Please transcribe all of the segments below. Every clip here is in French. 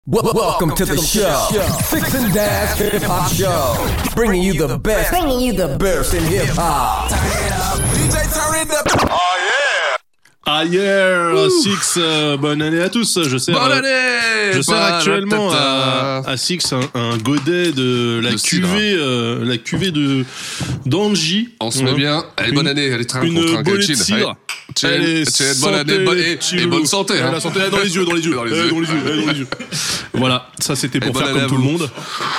Welcome to the show, Six and Dash Hip Hop Show, bringing you the best in hip hop. DJ turn it up. Oh yeah. Ah yeah, Six, bonne année à tous. Je sers actuellement à Six un godet de la cuvée de d'Angie. On se met bien. Allez, bonne année. Allez, très une bolée de cidre. Bonne année et bonne santé. La santé dans les yeux. Voilà, ça c'était pour faire comme tout le monde.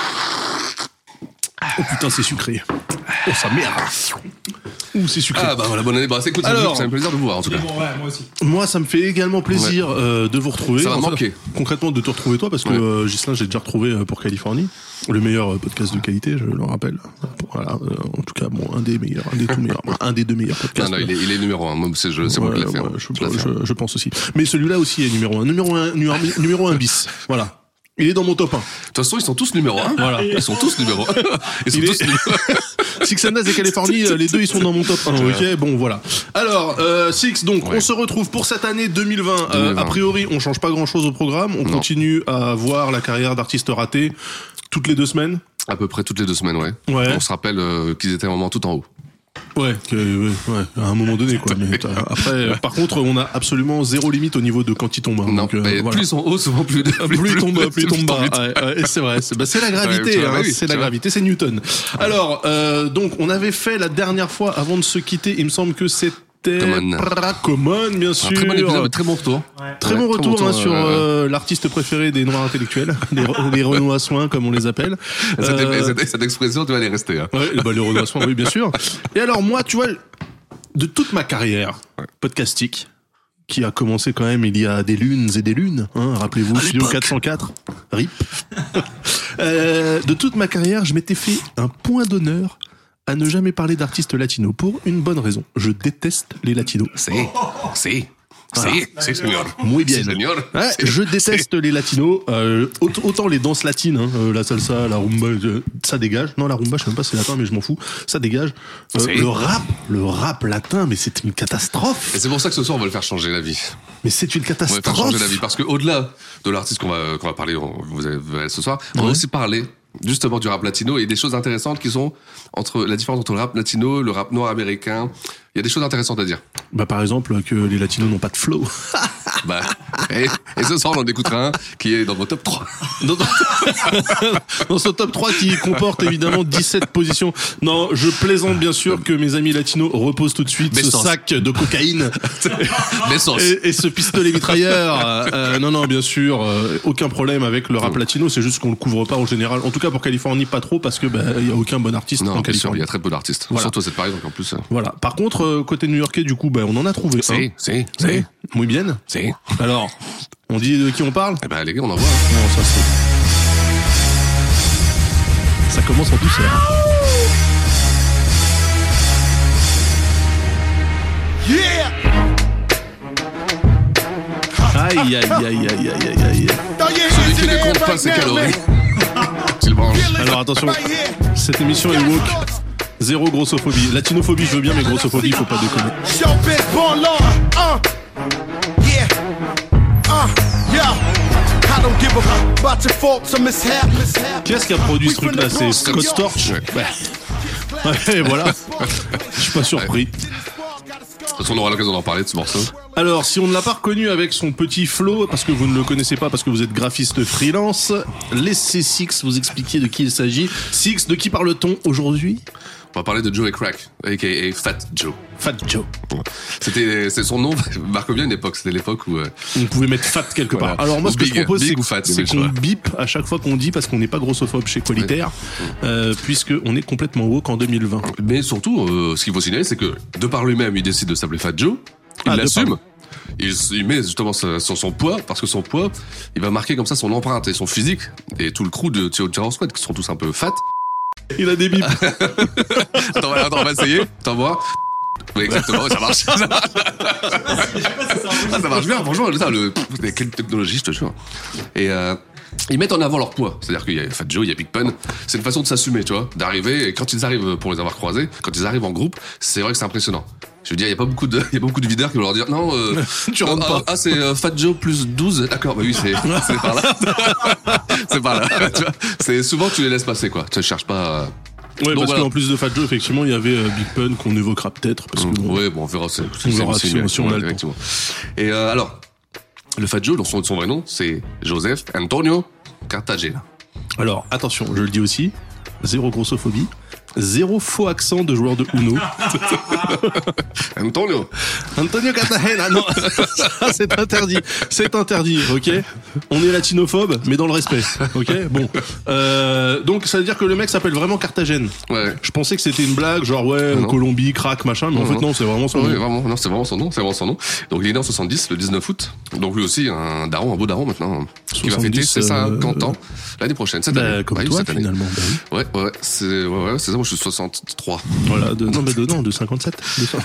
Oh putain, c'est sucré. Oh, ça merde. Ouh, c'est sucré. Ah bah voilà, bonne année. Bah écoute, ça me fait plaisir de vous voir en tout cas. Bon, ouais, moi aussi. Moi, ça me fait également plaisir de vous retrouver. Ça va manquer. Concrètement, de te retrouver toi, parce que Ghislain, j'ai déjà retrouvé pour Californie. Le meilleur podcast de qualité, je le rappelle. Voilà, en tout cas, bon, un des deux meilleurs podcasts. Non, il est numéro 1. Moi, c'est moi qui l'ai fait. Je pense aussi. Mais celui-là aussi est numéro 1. Numéro 1 bis. Voilà. Il est dans mon top 1. De toute façon, ils sont tous numéro 1. Voilà. Ils sont tous numéro 1. Six and Daz et Californie, les deux, ils sont dans mon top 1. Ok, bon, voilà. Alors, Six, donc, on se retrouve pour cette année 2020. A priori, on change pas grand-chose au programme. On continue à voir la carrière d'artistes ratés toutes les 2 semaines. À peu près toutes les 2 semaines, ouais. On se rappelle qu'ils étaient vraiment tout en haut. Ouais, à un moment donné, quoi. Mais après, par contre, on a absolument zéro limite au niveau de quand ils tombent. Non, donc, voilà. Plus ils sont hauts, souvent plus ils tombent bas. Ouais, c'est vrai. C'est la gravité, c'est la gravité, c'est Newton. Alors, donc, on avait fait la dernière fois, avant de se quitter, il me semble que c'était Common, bien sûr. Très bon épisode, très bon retour. Ouais. Très bon retour sur l'artiste préféré des noirs intellectuels, les Renois soins, comme on les appelle. Cette expression, tu vas les rester. Hein. Ouais, les Renois soins, oui, bien sûr. Et alors, moi, tu vois, de toute ma carrière podcastique, qui a commencé quand même il y a des lunes et des lunes, hein, rappelez-vous, Studio 404, RIP. De toute ma carrière, je m'étais fait un point d'honneur à ne jamais parler d'artistes latinos pour une bonne raison. Je déteste les latinos. C'est señor. Muy bien. Señor. Ouais, je déteste les latinos. Autant les danses latines, hein, la salsa, la rumba, ça dégage. Non, la rumba, je sais même pas si c'est latin, mais je m'en fous. Ça dégage. Le rap latin, mais c'est une catastrophe. Et c'est pour ça que ce soir, on va le faire changer la vie. Mais c'est une catastrophe. On va faire changer la vie parce que au-delà de l'artiste qu'on va parler, vous allez ce soir, on va aussi parler justement du rap latino et des choses intéressantes qui sont entre la différence entre le rap latino, le rap noir américain. Il y a des choses intéressantes à dire. Bah, par exemple, que les latinos n'ont pas de flow. Et ce soir, on en écoutera un qui est dans mon top 3. Dans ce top 3 qui comporte évidemment 17 positions. Non, je plaisante bien sûr que mes amis latinos reposent tout de suite ce sac de cocaïne et ce pistolet mitrailleur. Non, bien sûr, aucun problème avec le rap latino, c'est juste qu'on le couvre pas en général. En tout cas pour Californie, pas trop, parce que il y a aucun bon artiste en Californie. Il y a très peu d'artistes. Voilà. Surtout cette Paris, donc en plus. Voilà. Par contre, côté new-yorkais, du coup, on en a trouvé un. Si. Muy bien. Si. Alors, on dit de qui on parle? Eh ben, les gars, on en voit. Non, ça commence en douceur. Yeah! Aïe. Celui qui ne compte pas ses calories. Alors attention, cette émission est woke. Zéro grossophobie. Latinophobie, je veux bien, mais grossophobie, faut pas déconner. Qui est-ce qui a produit ce truc-là? C'est Scott Storch. Ouais, voilà. Je suis pas surpris. De toute façon, on aura l'occasion d'en parler de ce morceau. Alors, si on ne l'a pas reconnu avec son petit flow, parce que vous ne le connaissez pas, parce que vous êtes graphiste freelance, laissez Six vous expliquer de qui il s'agit. Six, de qui parle-t-on aujourd'hui? On va parler de Joey Crack, a.k.a. Fat Joe. Fat Joe. C'est son nom marque bien une époque. C'était l'époque où on pouvait mettre fat quelque part. Alors moi, ce que je propose, c'est qu'on bip à chaque fois qu'on dit, parce qu'on n'est pas grossophobe chez Qualitaire, puisque on est complètement woke en 2020. Mais surtout, ce qu'il faut signaler, c'est que de par lui-même, il décide de s'appeler Fat Joe. Il l'assume. Il met justement son poids, parce que son poids, il va marquer comme ça son empreinte et son physique, et tout le crew de Terrence Squad, qui sont tous un peu fat. Il a des bips. Attends, on va essayer. T'en vois? Oui, exactement, ça marche. Ça marche bien, franchement. Quelle technologie, je te jure. Et ils mettent en avant leur poids. C'est-à-dire qu'il y a Fat Joe, il y a Big Pun. C'est une façon de s'assumer, tu vois, d'arriver. Et quand ils arrivent, pour les avoir croisés, quand ils arrivent en groupe, c'est vrai que c'est impressionnant. Je veux dire, il y a beaucoup de videurs qui vont leur dire non, tu rentres pas. Ah, c'est Fat Joe plus 12. D'accord, bah oui, c'est par là. C'est par là. Tu vois, c'est souvent tu les laisses passer quoi. Tu ne cherches pas. Ouais, donc parce qu'en plus de Fat Joe, effectivement, il y avait Big Pun qu'on évoquera peut-être. Parce que ouais, bon, on verra. Si on a le temps. Et alors, le Fat Joe, son vrai nom, c'est Joseph Antonio Cartagena. Alors, attention, je le dis aussi, 0 grossophobie, 0 faux accent de joueur de Uno. Antonio Cartagena, non, ça c'est interdit, ok. On est latinophobe, mais dans le respect, ok. Bon, donc ça veut dire que le mec s'appelle vraiment Carthagène. Ouais. Je pensais que c'était une blague, genre Colombie, crack, machin, mais en fait non, c'est vraiment son nom. Vraiment, non, c'est vraiment son nom. Donc il est né en 70, le 19 août. Donc lui aussi un beau daron maintenant, qui va fêter ses 50 ans l'année prochaine, cette année. Comme toi, finalement. Ouais, c'est ça. Moi, je suis 63. Voilà, de 57.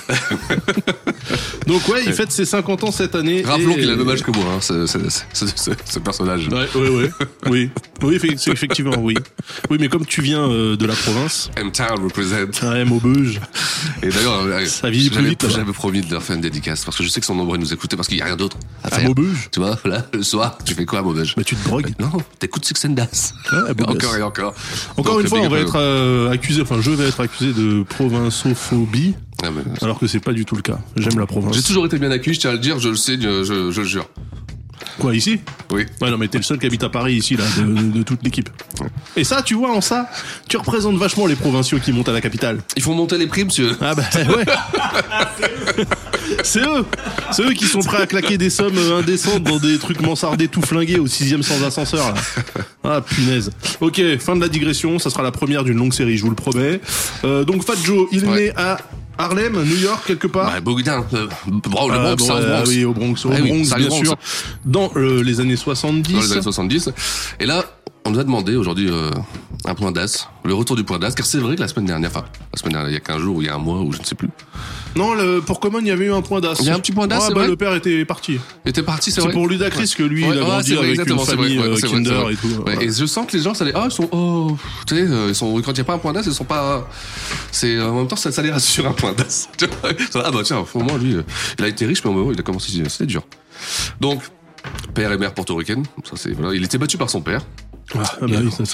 Donc ouais, il fête ses 50 ans cette année. Rappelons qu'il a le même âge que moi, hein, ce personnage. Oui, effectivement, oui. Oui, mais comme tu viens de la province. M-Town represent. Maubeuge. Et d'ailleurs, ça vit plus vite. J'avais promis de leur faire une dédicace parce que je sais que sont nombreux à nous écouter parce qu'il n'y a rien d'autre à faire. Maubeuge. Tu vois, là, le soir, tu fais quoi à Maubeuge? Bah, tu te drogues. Non, t'écoutes Six and Das. Encore et encore. Encore une fois, on va être accusé, je vais être accusé de provinçophobie. Ah, alors que c'est pas du tout le cas. J'aime la province. J'ai toujours été bien accueilli, je tiens à le dire, je le sais, je le jure. Quoi, ici? Oui. Ouais, non, mais t'es le seul qui habite à Paris ici, là, de toute l'équipe. Ouais. Et ça, tu vois, tu représentes vachement les provinciaux qui montent à la capitale. Ils font monter les prix, monsieur. Ah bah ouais. C'est eux qui sont prêts à claquer des sommes indécentes dans des trucs mansardés tout flingués au 6e sans ascenseur, là. Ah, punaise. Ok, fin de la digression, ça sera la première d'une longue série, je vous le promets. Donc Fat Joe, il est né à Harlem, New York, quelque part. Bah, Bogdan, le Bronx. Oui, au Bronx, bien sûr. Dans les années 70. Dans les années 70. Et là, on nous a demandé aujourd'hui un point d'as, le retour du point d'as, car c'est vrai que la semaine dernière, il y a 15 jours ou il y a un mois ou je ne sais plus. Non, pour Common, il y avait eu un point d'as. Il y a un petit point d'as, c'est vrai. Le père était parti. C'est vrai. C'est pour Ludacris que lui, il a grandi avec une famille Kinder et tout. Ouais, et je sens que les gens, ça les, ils sont, tu sais, quand il n'y a pas un point d'as, ils sont pas, en même temps, ça les rassure un point d'as. Ah bah tiens, au moins, lui, il a été riche, mais au moment, il a commencé, c'était dur. Donc, père et mère portoricaine, ça c'est, voilà, il était battu par son père. Ah bah oui, ça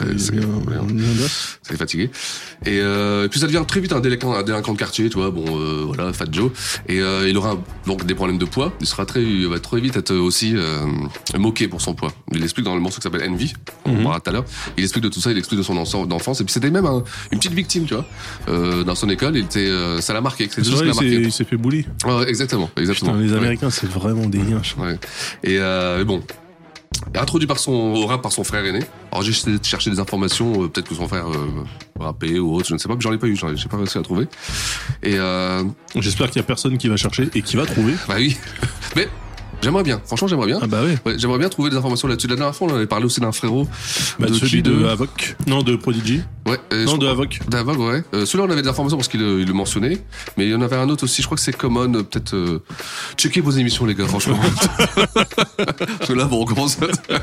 c'est fatigué. Et puis ça devient très vite un délinquant de quartier, tu vois. Bon, voilà, Fat Joe. Et il aura donc des problèmes de poids. Il va très vite être aussi moqué pour son poids. Il explique dans le morceau qui s'appelle Envy, on parlera tout à l'heure. Il explique de tout ça, il explique de son enfance. Et puis c'était même une petite victime, tu vois. Dans son école, ça l'a marqué. C'est vrai, il s'est fait bully. Ouais, exactement. Putain, les Américains, c'est vraiment des yinches. Ouais. Et bon. Introduit au rap par son frère aîné. Alors j'ai essayé de chercher des informations, peut-être que son frère rappait ou autre, je ne sais pas, mais j'en ai pas eu, j'ai pas réussi à trouver. Et j'espère qu'il y a personne qui va chercher et qui va trouver. Bah oui, mais j'aimerais bien, franchement j'aimerais bien. Ah bah oui. Ouais, j'aimerais bien trouver des informations là-dessus. La dernière fois on avait parlé aussi d'un frérot. Celui de Havok. Non, de Prodigy. Ouais. Non, de Havok. D'Havok, ouais. Celui-là on avait des informations parce qu'il le mentionnait, mais il y en avait un autre aussi, je crois que c'est Common, peut-être checkez vos émissions les gars, franchement. Parce que là bon on commence.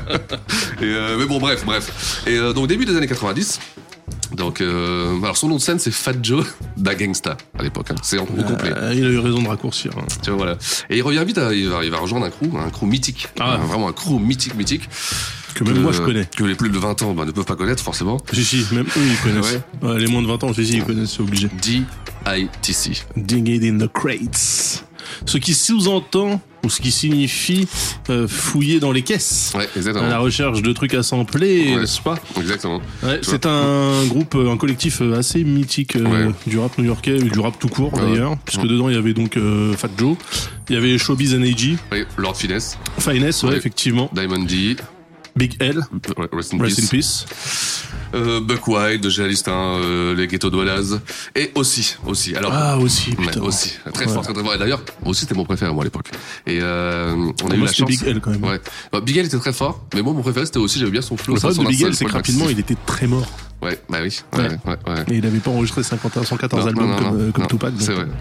Mais bon bref. Et donc début des années 90. Donc, alors son nom de scène c'est Fat Joe da Gangsta à l'époque. Hein. C'est au complet. Il a eu raison de raccourcir. Hein. Tu vois, voilà. Et il revient vite, il va rejoindre un crew mythique. Vraiment un crew mythique. Que même moi je connais. Que les plus de 20 ans ne peuvent pas connaître forcément. Si, même eux ils connaissent. Ouais. Les moins de 20 ans, ils connaissent, c'est obligé. D.I.T.C. Dig it in the crates. Ce qui sous-entend, ou ce qui signifie fouiller dans les caisses. Ouais, exactement. À la recherche de trucs à sampler, n'est-ce pas? Exactement. Ouais, c'est un collectif assez mythique du rap new-yorkais, du rap tout court d'ailleurs, puisque dedans il y avait donc Fat Joe, il y avait Showbiz N.A.G. Oui, Lord Finesse. Effectivement. Diamond D. Big L. Rest in Peace. Buck Wild, j'ai la liste, les Ghetto Dwellers. Et aussi. Alors, aussi, putain. Aussi. Très fort. Et d'ailleurs, aussi, c'était mon préféré, moi, à l'époque. Et, on a eu la chance. Big L, quand même. Ouais. Big L était très fort, mais moi, mon préféré, c'était aussi, j'avais bien son flow. Le problème de Big L, c'est que rapidement, il était très mort. Ouais, bah oui. Ouais. Et il avait pas enregistré 114 albums comme Tupac. C'est vrai.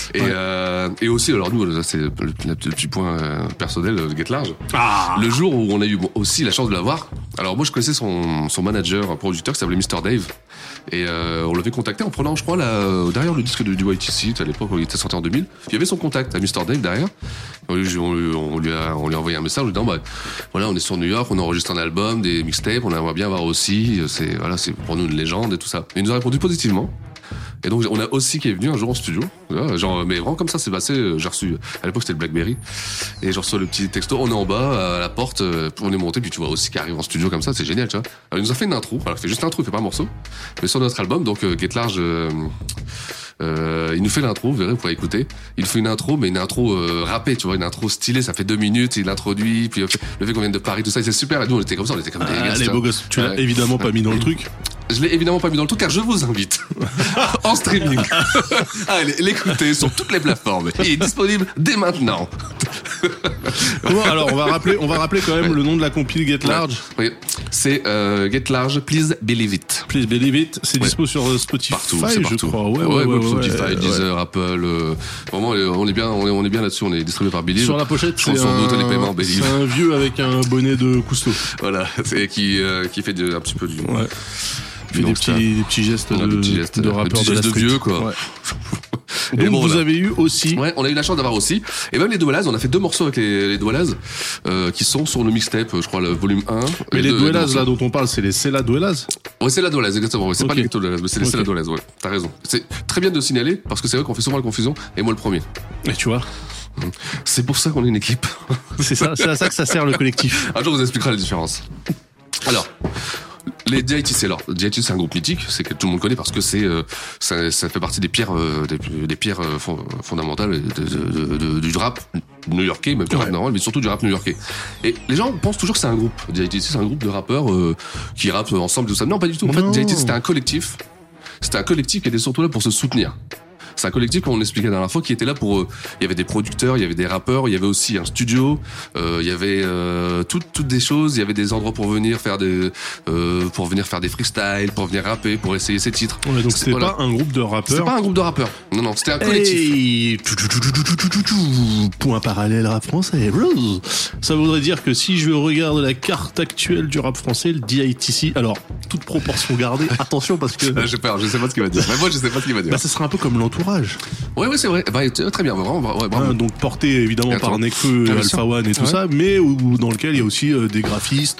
Et aussi, alors nous, c'est le petit point personnel de Get Large. Le jour où on a eu aussi la chance de l'avoir. Alors moi, je connaissais son manager, un producteur qui s'appelait Mr. Dave. Et on l'avait contacté en prenant, je crois, derrière le disque du YTC, à l'époque où il était sorti en 2000. Il y avait son contact à Mr. Dave derrière. On lui a envoyé un message en lui disant voilà, on est sur New York, on enregistre un album, des mixtapes, on aimerait bien voir aussi. C'est pour nous une légende et tout ça. Et il nous a répondu positivement. Et donc on a aussi qui est venu un jour en studio, genre mais vraiment comme ça c'est passé. J'ai reçu à l'époque c'était le BlackBerry et je reçois le petit texto, on est en bas à la porte, on est monté, puis tu vois aussi qui arrive en studio comme ça, c'est génial, tu vois. Alors, il nous a fait une intro, il fait juste une intro, il fait pas un morceau, mais sur notre album donc Get Large. Il nous fait l'intro, vous verrez, vous pourrez écouter. Il fait une intro, mais une intro rappée, tu vois, une intro stylée, ça fait 2 minutes, il introduit, puis le fait qu'on vienne de Paris, tout ça, c'est super. Et nous, on était comme ça, on était comme des gars. Les beaux gosses, tu l'as évidemment pas mis dans le truc. Je l'ai évidemment pas mis dans le truc car je vous invite en streaming à l'écouter sur toutes les plateformes. Il est disponible dès maintenant. Alors on va rappeler quand même le nom de la compile Get Large. Oui, c'est Get Large, Please Believe It. Please Believe It, c'est dispo sur Spotify, partout. Je crois. Ouais, Spotify, Deezer, Apple. Vraiment, on est bien là-dessus. On est distribué par Believe. Sur la pochette, c'est un vieux avec un bonnet de Cousteau. Voilà, qui fait un petit peu du. Ouais. Fait des petits gestes de rappeur de la street. Vieux, quoi. Ouais. Donc bon, vous avez eu aussi. Ouais, on a eu la chance d'avoir aussi. Et même les Dwellaz, on a fait 2 morceaux avec les Dwellaz, qui sont sur le mixtape, je crois, le volume 1. Mais les Dwellaz, là, dont on parle, c'est la Dwellaz? Ouais, c'est la Dwellaz, exactement. Ouais, c'est pas les Ghetto Dwellaz, mais c'est la Dwellaz, ouais. T'as raison. C'est très bien de signaler, parce que c'est vrai qu'on fait souvent la confusion, et moi le premier. Et tu vois. C'est pour ça qu'on est une équipe. C'est à ça que ça sert le collectif. Un jour, on vous expliquera la différence. Alors. Les DITC, DITC c'est un groupe mythique, c'est que tout le monde connaît parce que ça fait partie des pierres fondamentales du rap new-yorkais, même du rap normal, mais surtout du rap new-yorkais. Et les gens pensent toujours que c'est un groupe. DITC c'est un groupe de rappeurs qui rappent ensemble tout ça. Non, pas du tout. En fait, DITC c'était un collectif. C'était un collectif qui était surtout là pour se soutenir. C'est un collectif, comme on l'expliquait la dernière fois, qui était là pour. Il y avait des producteurs, il y avait des rappeurs, il y avait aussi un studio, il y avait toutes des choses. Il y avait des endroits pour venir faire des freestyles, pour venir rapper, pour essayer ses titres. Ouais, donc c'était pas un groupe de rappeurs. C'était pas un groupe de rappeurs. Non, c'était un collectif. Point parallèle rap français. Ça voudrait dire que si je regarde la carte actuelle du rap français, le DITC, alors toute proportion gardée, attention parce que. J'ai peur, je sais pas ce qu'il va dire. Mais moi, je sais pas ce qu'il va dire. Bah, ça serait un peu comme l'entourage. Ouais, c'est vrai. Très bien, vraiment. Donc porté évidemment par Nekfeu, Alpha One et tout ça, mais dans lequel il y a aussi des graphistes,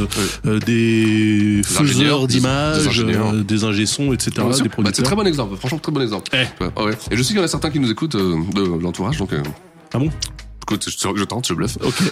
des faiseurs d'images, des ingé-sons, etc. Des producteurs. C'est très bon exemple. Franchement, très bon exemple. Ouais. Et je sais qu'il y en a certains qui nous écoutent de l'entourage, donc. Ah bon? Écoute, je tente, je bluffe. Ok.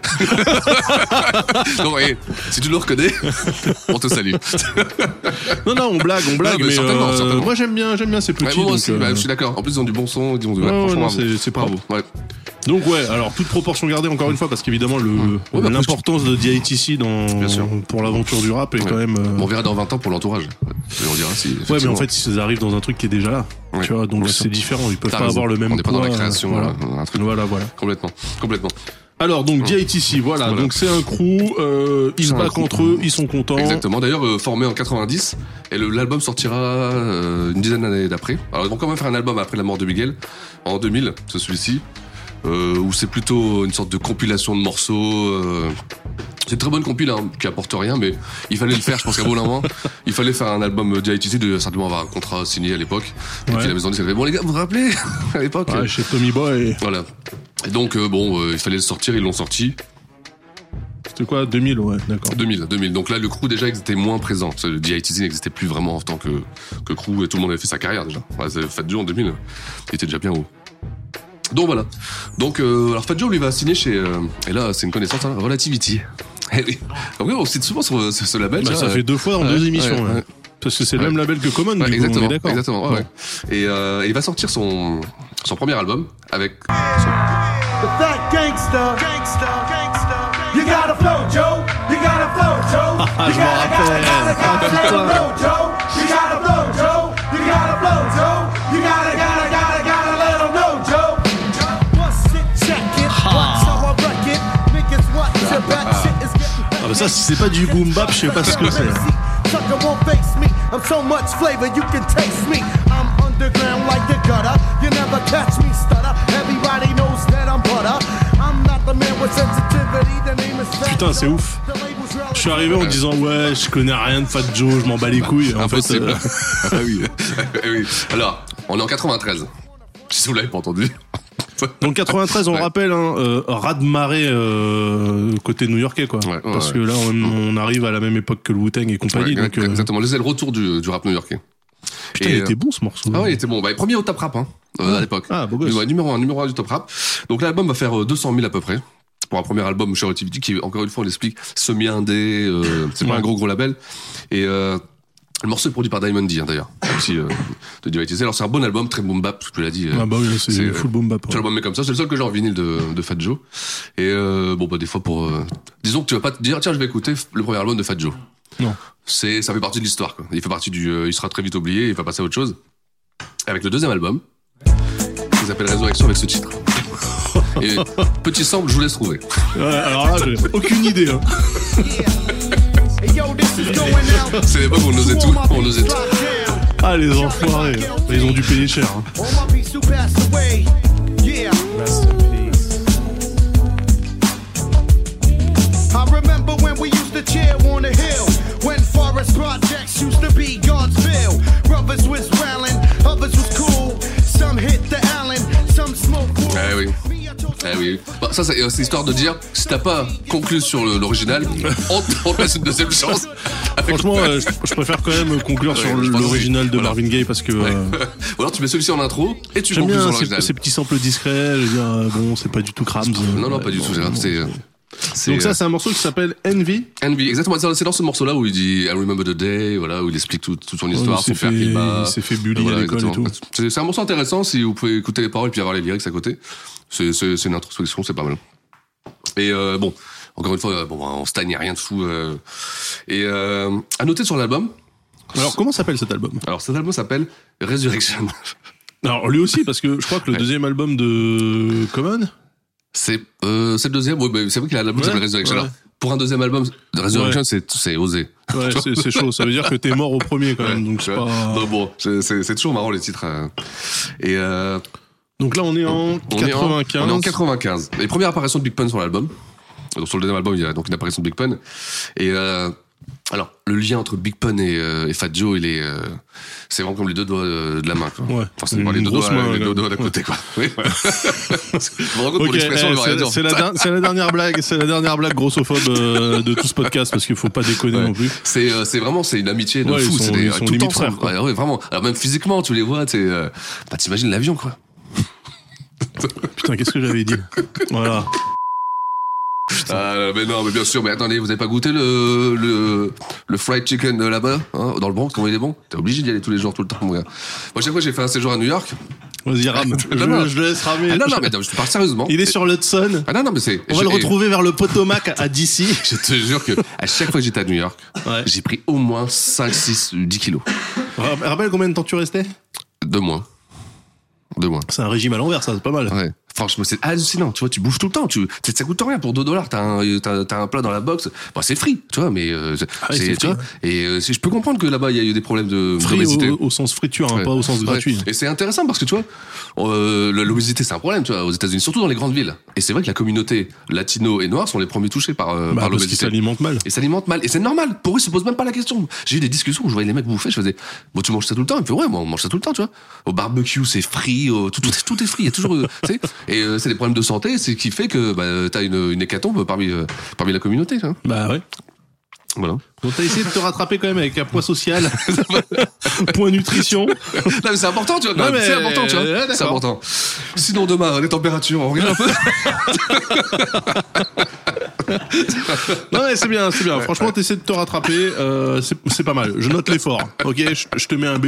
Non, si tu le reconnais, on te salue. Non, on blague, mais certainement. Moi j'aime bien ces petits. Moi aussi, je suis d'accord. En plus, ils ont du bon son, franchement, c'est bravo. Ouais. Donc alors toute proportion gardée encore une fois parce qu'évidemment l'importance de DITC pour l'aventure du rap est quand même. On verra dans 20 ans pour l'entourage. Et on dira si. Ouais, mais en fait ils arrivent dans un truc qui est déjà là. Tu vois, donc c'est différent. Ils peuvent pas avoir le même poids. On n'est pas dans la création. Un truc. Voilà. Complètement. Alors donc DITC, voilà. Donc c'est un crew, ils se battent entre eux, ils sont contents. Exactement. D'ailleurs formé en 90 et l'album sortira une dizaine d'années d'après. Alors ils vont quand même faire un album après la mort de Miguel en 2000, c'est celui-ci. Où c'est plutôt une sorte de compilation de morceaux. C'est une très bonne compile qui apporte rien, mais il fallait le faire. Je pense qu'à un moment, il fallait faire un album DITC, de certainement avoir un contrat signé à l'époque. Et puis la maison disque, bon les gars, vous vous rappelez à l'époque chez Tommy Boy. Voilà. Et donc il fallait le sortir, ils l'ont sorti. C'était quoi, 2000, ouais, d'accord. 2000. Donc là, le crew déjà était moins présent. Le DITC n'existait plus vraiment en tant que crew et tout le monde avait fait sa carrière déjà. Fat Joe en 2000, il était déjà bien haut. Donc voilà. Alors Fat Joe lui va signer chez et là c'est une connaissance Relativity. Donc on cite souvent sur ce label. Ça fait 2 fois dans 2 émissions. Ouais. Parce que c'est le même label que Common. Du coup, on est d'accord. Exactement. Ouais. Et il va sortir son premier album avec. The fat gangster. You gotta flow, Joe. You gotta flow, Joe. Je m'en rappelle. You gotta flow, Joe. You gotta flow, Joe. You gotta flow, Joe. You gotta let them know, Joe. What's it, check it. Watch how I wreck it. Niggas watch your back shit is getting. Ah bah ça, si c'est pas du boom bap, je sais pas ce que c'est. Sucker won't face me. I'm so much flavor you can taste me. I'm underground like the gutter. You never catch me stutter. Everybody knows that I'm butter. I'm not the man with sensitivity. The name is Fat. Putain, c'est ouf. Je suis arrivé en disant ouais, je connais rien de Fat Joe, je m'en bats les couilles. En fait, ah oui. Oui. Alors, on est en 93. Si vous l'avez pas entendu. Donc 93, on rappelle, raz de marée côté new-yorkais, quoi. Parce que là, on arrive à la même époque que le Wu-Tang et compagnie. Donc, exactement. C'est le retour du rap new-yorkais. Putain, il était bon ce morceau. Ah ouais, il était bon. Bah, premier au top rap, à l'époque. Ah, beau gosse. Numéro 1 du top rap. Donc l'album va faire 200 000 à peu près. Pour un premier album, Show Activity, qui, encore une fois, on l'explique, semi-indé, c'est pas un gros label. Et, le morceau est produit par Diamond D, d'ailleurs. Aussi, de DYTC. Alors, c'est un bon album, très boom bap, tu l'as dit. Ah bah oui, c'est full boom bap. Tu l'album mais comme ça, c'est le seul que j'ai en vinyle de Fat Joe. Et, bon, bah, des fois disons que tu vas pas te dire, tiens, je vais écouter le premier album de Fat Joe. Non. Ça fait partie de l'histoire, quoi. Il fait partie il sera très vite oublié, il va passer à autre chose. Avec le deuxième album, qui s'appelle Résurrection avec ce titre. Et petit sample, je vous laisse trouver. Ouais, alors là, j'ai aucune idée, C'est l'époque où on osait tout. Ah, les enfoirés. Ils ont dû payer cher. I remember when we used to cheer on the hill, when forest projects used to be Godsville. Brothers was rallying, others was cool. Some hit the Allen, some smoke. Eh oui. Bon, ça, c'est histoire de dire, si t'as pas conclu sur l'original, on te laisse une deuxième chance. Franchement, je préfère quand même conclure sur l'original de Marvin Gaye parce que. Ou alors tu mets celui-ci en intro et tu conclus sur l'original. Ces petits samples discrets, je veux dire, bon, c'est pas du tout Krams. Non, pas du tout. Donc ça, c'est un morceau qui s'appelle Envy. Envy, exactement. C'est dans ce morceau-là où il dit I remember the day, voilà, où il explique toute son histoire, son père qu'il bat. Il s'est fait bully à l'école et tout. C'est un morceau intéressant si vous pouvez écouter les paroles et puis avoir les lyrics à côté. C'est une introspection, c'est pas mal. Et bon, encore une fois, on stagne, rien de fou. Et à noter sur l'album. Alors comment s'appelle cet album? Alors cet album s'appelle Resurrection. Alors lui aussi, parce que je crois que le deuxième album de Common. C'est le deuxième, c'est vrai qu'il a l'album qui s'appelle Resurrection. Alors, pour un deuxième album, Resurrection, c'est osé. Ouais, c'est chaud. Ça veut dire que t'es mort au premier, quand même. Donc c'est pas... Non, bon, c'est toujours marrant, les titres. Et, donc là, on est en 95. On est en 95. Les premières apparitions de Big Pun sur l'album. Donc, sur le deuxième album, il y a donc une apparition de Big Pun. Et, alors, le lien entre Big Pun et Fat Joe, c'est vraiment comme les deux doigts de la main, quoi. Ouais. Enfin, c'est les deux doigts d'à côté, quoi. Oui. Je me rends compte pour l'expression, je veux rien dire. C'est la dernière blague grossophobe de tout ce podcast, parce qu'il faut pas déconner non plus. C'est vraiment, c'est une amitié de fou. Ils sont tout limite ensemble. frères. Ouais, vraiment. Alors, même physiquement, tu les vois, t'imagines l'avion, quoi. Putain, qu'est-ce que j'avais dit? Voilà. Mais non, mais bien sûr, mais attendez, vous avez pas goûté le fried chicken là-bas, dans le Bronx, comment il est bon? T'es obligé d'y aller tous les jours, tout le temps, mon gars. Moi, chaque fois, j'ai fait un séjour à New York. Vas-y, rame. Je le laisse ramer. Ah non, mais je te parle sérieusement. Il est sur l'Hudson. Ah non, mais on va le retrouver vers le Potomac à DC. Je te jure que à chaque fois que j'étais à New York, j'ai pris au moins 5, 6, 10 kilos. Rappelle combien de temps tu restais? 2 mois. C'est un régime à l'envers, ça, c'est pas mal. Ouais. Franchement, c'est hallucinant. Tu vois, tu bouffes tout le temps. Ça coûte rien pour $2. T'as un plat dans la box. Bon, c'est free, tu vois, mais tu vois. Et je peux comprendre que là-bas il y a eu des problèmes d'obésité. Au sens friture, pas au sens gratuit. Et c'est intéressant parce que tu vois, l'obésité c'est un problème, tu vois, aux États-Unis, surtout dans les grandes villes. Et c'est vrai que la communauté latino et noire sont les premiers touchés par l'obésité. Parce qu'ils s'alimentent mal. Et c'est normal. Pour eux, ils se posent même pas la question. J'ai eu des discussions où je voyais les mecs bouffer. Je faisais, bon, tu manges ça tout le temps? Ils me faisaient, ouais, moi, on mange ça tout le temps, tu vois. Au barbecue, c'est free. Tout est free. Il y a toujours, tu sais. Et c'est des problèmes de santé, c'est ce qui fait que t'as une hécatombe parmi la communauté. Hein. Bah ouais. Voilà. Donc t'as essayé de te rattraper quand même avec un poids social, point nutrition. Non mais c'est important, tu vois. C'est important, tu vois. C'est important. Sinon demain, les températures, on regarde un peu. Non mais c'est bien. Ouais, franchement, t'essaies de te rattraper, c'est pas mal. Je note l'effort. Ok, je te mets un B+.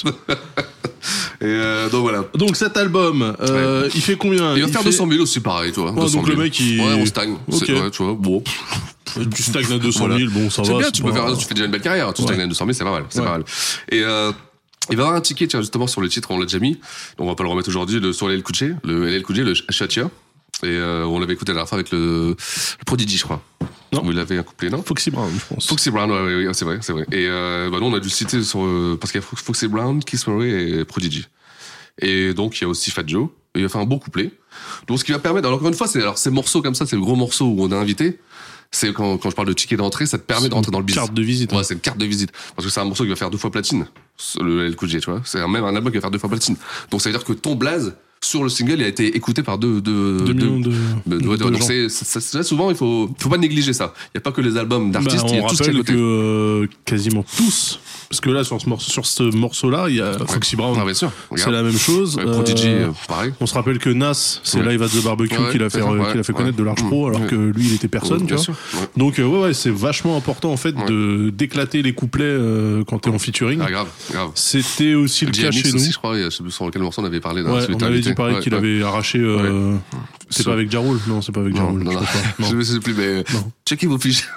Et donc voilà. Donc cet album, il fait combien? Il va faire 200 000 aussi, pareil, tu vois. Ouais, donc 000. Le mec, ouais, on stagne. Okay. Ouais, tu vois, bon. Tu stagnes à 200 000, bon, ça va. C'est bien, tu fais déjà une belle carrière. Tu stagnes à 200 000, c'est pas mal. C'est pas mal. Et il va y avoir un ticket, tiens, justement, sur le titre, on l'a déjà mis. Donc on va pas le remettre aujourd'hui, sur LL Cool J, le Chatia. Et on l'avait écouté la dernière fois avec le Prodigy, je crois. Non. Vous l'avez couplé, non? Foxy Brown, je pense. Foxy Brown, ouais, c'est vrai. Et nous, on a dû le citer parce qu'il y a Foxy Brown, Keith Murray et Prodigy. Et donc, il y a aussi Fat Joe. Et il a fait un beau couplet. Donc, ce qui va permettre, alors encore une fois, ces morceaux comme ça, c'est le gros morceau où on a invité. c'est quand je parle de ticket d'entrée, ça te permet de rentrer dans le business. Carte de visite. Ouais, c'est une carte de visite. Parce que c'est un morceau qui va faire 2 fois platine. Le LQG, tu vois. C'est même un album qui va faire 2 fois platine. Donc ça veut dire que ton blaze, sur le single, il a été écouté par 2 millions de donc c'est souvent, il faut pas négliger ça. Il y a pas que les albums d'artistes, il y a tout ce qui est à côté. Que quasiment tous, parce que là sur ce morceau-là, il y a Foxy Brown. Ah, bien sûr. C'est la même chose. Prodigy, pareil. On se rappelle que Nas, c'est Live at the Barbecue qu'il a fait connaître de Large Pro, alors que lui, il était personne, tu vois. Donc c'est vachement important en fait d'éclater les couplets quand t'es en featuring. Ah, grave. C'était aussi le cas chez nous. Je crois, je sais plus sur quel morceau on avait parlé. On avait dit pareil qu'il avait arraché. C'est pas avec Ja Rule? Non, c'est pas avec Ja Rule. Je ne sais plus, mais checkez vos fiches.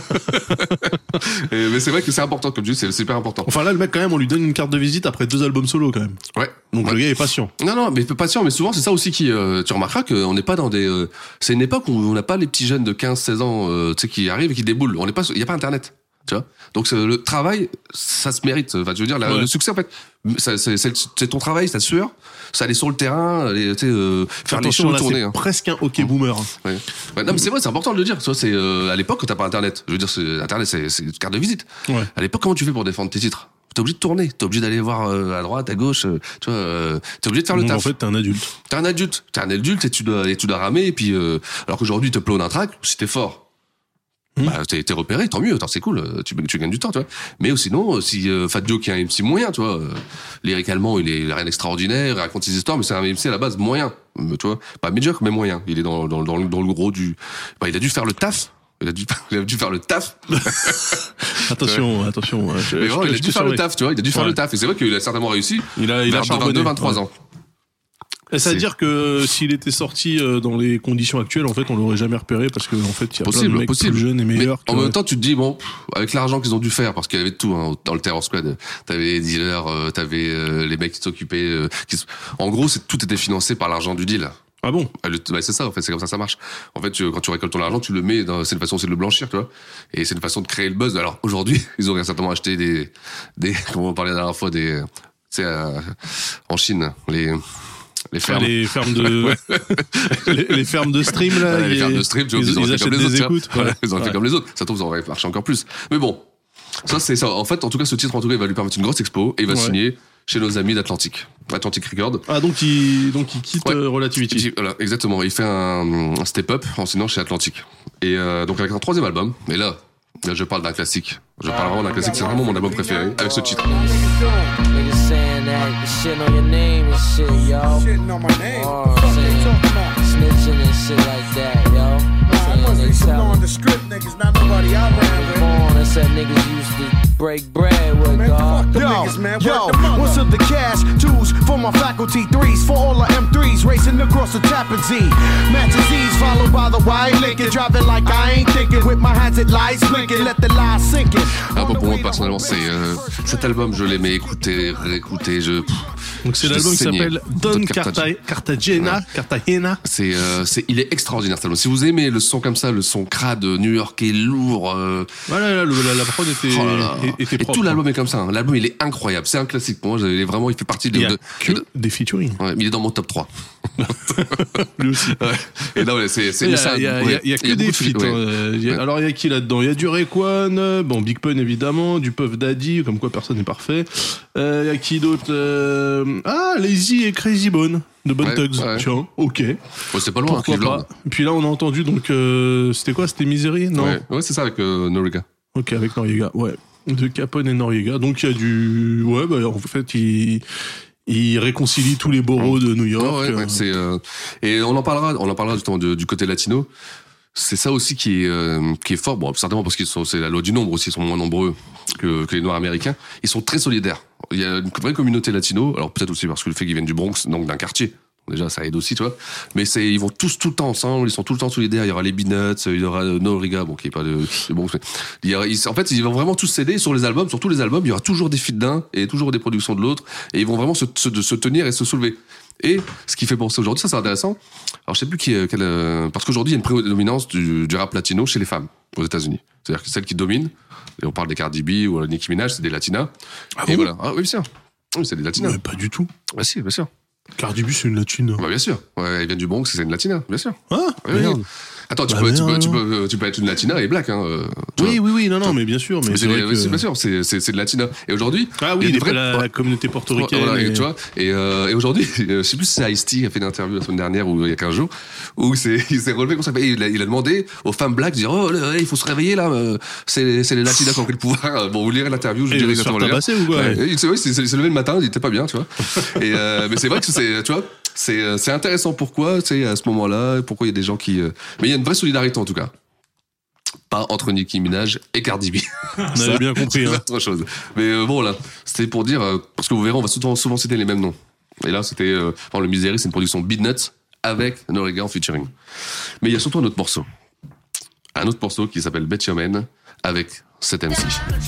Mais c'est vrai que c'est important, comme tu dis, c'est super important. Enfin là, le mec, quand même, on lui donne une carte de visite après 2 albums solo, quand même. Ouais. Donc le gars est patient. Non, mais patient, mais souvent c'est ça aussi qui, tu remarqueras qu'on n'est pas dans des, c'est une époque où on n'a pas les petits jeunes de 15-16 ans, tu sais, qui arrivent et qui déboulent. Il y a pas Internet. Tu vois. Donc le travail, ça se mérite. Enfin, je veux dire, le succès, en fait, c'est ton travail, ta sueur, ça aller sur le terrain, aller, faire les shows, tourner. C'est presque un hockey boomer. Ouais. Non, mais c'est vrai, c'est important de le dire. Tu vois, c'est à l'époque quand t'as pas Internet. Je veux dire, Internet, c'est une carte de visite. Ouais. À l'époque, comment tu fais pour défendre tes titres? T'es obligé de tourner, t'es obligé d'aller voir à droite, à gauche, tu vois, t'es obligé de faire le taf. En fait, t'es un adulte. T'es un adulte et tu dois ramer, et puis, alors qu'aujourd'hui, tu te plonges un track, si t'es fort. Bah, t'es repéré, tant mieux, c'est cool, tu gagnes du temps, tu vois. Mais sinon, si Fat Joe qui est un MC moyen, tu vois, lyricalement, il a rien d'extraordinaire, il raconte ses histoires, mais c'est un MC à la base moyen, tu vois, pas médiocre, mais moyen. Il est dans le gros du, il a dû faire le taf. Il a dû faire le taf. Attention. Il a dû faire le taf, tu vois. Il a dû faire le taf. Et c'est vrai qu'il a certainement réussi. Il a charbonné. 22-23 ans. Et ça veut dire que s'il était sorti dans les conditions actuelles, en fait, on l'aurait jamais repéré parce que, en fait, il y a plein de mecs plus jeunes et meilleurs. En même temps, tu te dis, bon, avec l'argent qu'ils ont dû faire, parce qu'il y avait de tout, hein, dans le Terror Squad. T'avais les dealers, t'avais les mecs qui s'occupaient, en gros, tout était financé par l'argent du deal. Ah bon? C'est ça, en fait, c'est comme ça marche. En fait, quand tu récoltes ton argent, tu le mets c'est une façon aussi de le blanchir, tu vois. Et c'est une façon de créer le buzz. Alors, aujourd'hui, ils auraient certainement acheté comment on parlait la dernière fois, tu sais, en Chine, les fermes. Les fermes de, les fermes de stream, là. Les fermes de stream, tu vois, ils achètent des écoutes. Ils ont fait comme les autres. Ça tombe, ça aurait marché encore plus. Mais bon. Ça, c'est ça. En fait, en tout cas, ce titre, il va lui permettre une grosse expo et il va signer chez nos amis d'Atlantic Records. Ah, donc il quitte Relativity. Voilà, exactement. Il fait un step-up en signant chez Atlantic. Et, donc avec un 3e album. Et là, je parle d'un classique. Je parle vraiment d'un classique. C'est vraiment mon album préféré avec ce titre. Shitting on your name and shit, yo. Shitting on my name. Snitching and shit like that, yo. They tell the script niggas, not nobody I ran with. Born and said niggas used to break bread with God. Yo, what's up the cash? 2s for my faculty, 3s for all the M3s racing across the Tappan Zee. Matches Z's followed by the wide Lincoln, driving like I ain't thinking with my hands at lights blinking, let the lies sink in. Ah, pour moi personnellement, c'est cet album, je l'aimais écouter, réécouter, donc c'est l'album qui s'appelle Don Cartagena. Il est extraordinaire cet album. Si vous aimez le son comme ça, le son crade new-yorkais lourd, voilà, la prod était propre. Et tout l'album est comme ça. Hein. L'album il est incroyable. C'est un classique pour moi. Il fait partie des featuring. Ouais, mais il est dans mon top 3. Lui aussi. Ouais. Et non, c'est ça. Il y a que des feats. Alors il y a qui là-dedans? Il y a du Rayquan, bon Big Pun évidemment, du Puff Daddy, comme quoi personne n'est parfait. Il y a qui d'autre? Lazy et Crazy Bone de Bone Thugs. Ouais. Tiens, ok. C'est pas loin. Pourquoi pas. Et puis là on a entendu donc c'était quoi? C'était Misery? Non. Ouais, c'est ça avec Noriega. Ok, avec Noriega. Ouais. De Capone et Noriega. Donc il y a du en fait il réconcilie tous les boroughs de New York. Et on en parlera justement du côté latino. C'est ça aussi qui est fort. Bon, certainement parce c'est la loi du nombre aussi, ils sont moins nombreux que les Noirs américains. Ils sont très solidaires. Il y a une vraie communauté latino. Alors peut-être aussi parce que le fait qu'ils viennent du Bronx, donc d'un quartier. Déjà, ça aide aussi, tu vois. Mais ils vont tous tout le temps ensemble, ils sont tout le temps solidaires. Il y aura les Beanuts, il y aura Noriega, bon, qui est pas de Bronx. En fait, ils vont vraiment tous s'aider sur les albums. Sur tous les albums, il y aura toujours des feats d'un et toujours des productions de l'autre. Et ils vont vraiment se tenir et se soulever. Et ce qui fait penser aujourd'hui, ça c'est intéressant. Alors je sais plus parce qu'aujourd'hui il y a une prédominance du rap latino chez les femmes aux États-Unis. C'est-à-dire que celles qui dominent, et on parle des Cardi B ou Nicki Minaj, c'est des latinas. Ah et bon? voilà. Ah oui, bien sûr. Oui, c'est des latinas. Mais pas du tout. Ah si, bien sûr. Cardi B c'est une latine. Bah bien sûr. Ouais, elle vient du Bronx, c'est une latina, bien sûr. Ah, oui, merde. Attends, tu peux être une latina et black, hein. Oui, non, mais bien sûr. Mais c'est vrai que... bien sûr, c'est de latina. Et aujourd'hui, la communauté portoricaine. Voilà, et tu vois, et aujourd'hui, je sais plus si c'est Ice-T qui a fait une interview la semaine dernière ou il y a 15 jours, où il s'est relevé comme ça. Il a demandé aux femmes black de dire, il faut se réveiller là, c'est les latinas qui ont pris le pouvoir. Bon, vous lirez l'interview, je dirais exactement le lien. Ou quoi, il s'est levé le matin, il était pas bien, tu vois. Et mais c'est vrai que tu vois, c'est intéressant. Pourquoi, tu sais, à ce moment-là, pourquoi il y a des gens qui, mais il y a une vraie solidarité en tout cas. Pas entre Nicki Minaj et Cardi B. On avait bien compris. C'est autre chose. Mais bon, là, c'était pour dire, parce que vous verrez, on va souvent citer les mêmes noms. Et là, c'était, le Misery, c'est une production Beat Nuts avec Noreaga en featuring. Mais il y a surtout un autre morceau. Un autre morceau qui s'appelle Bet Your Man avec cet MC.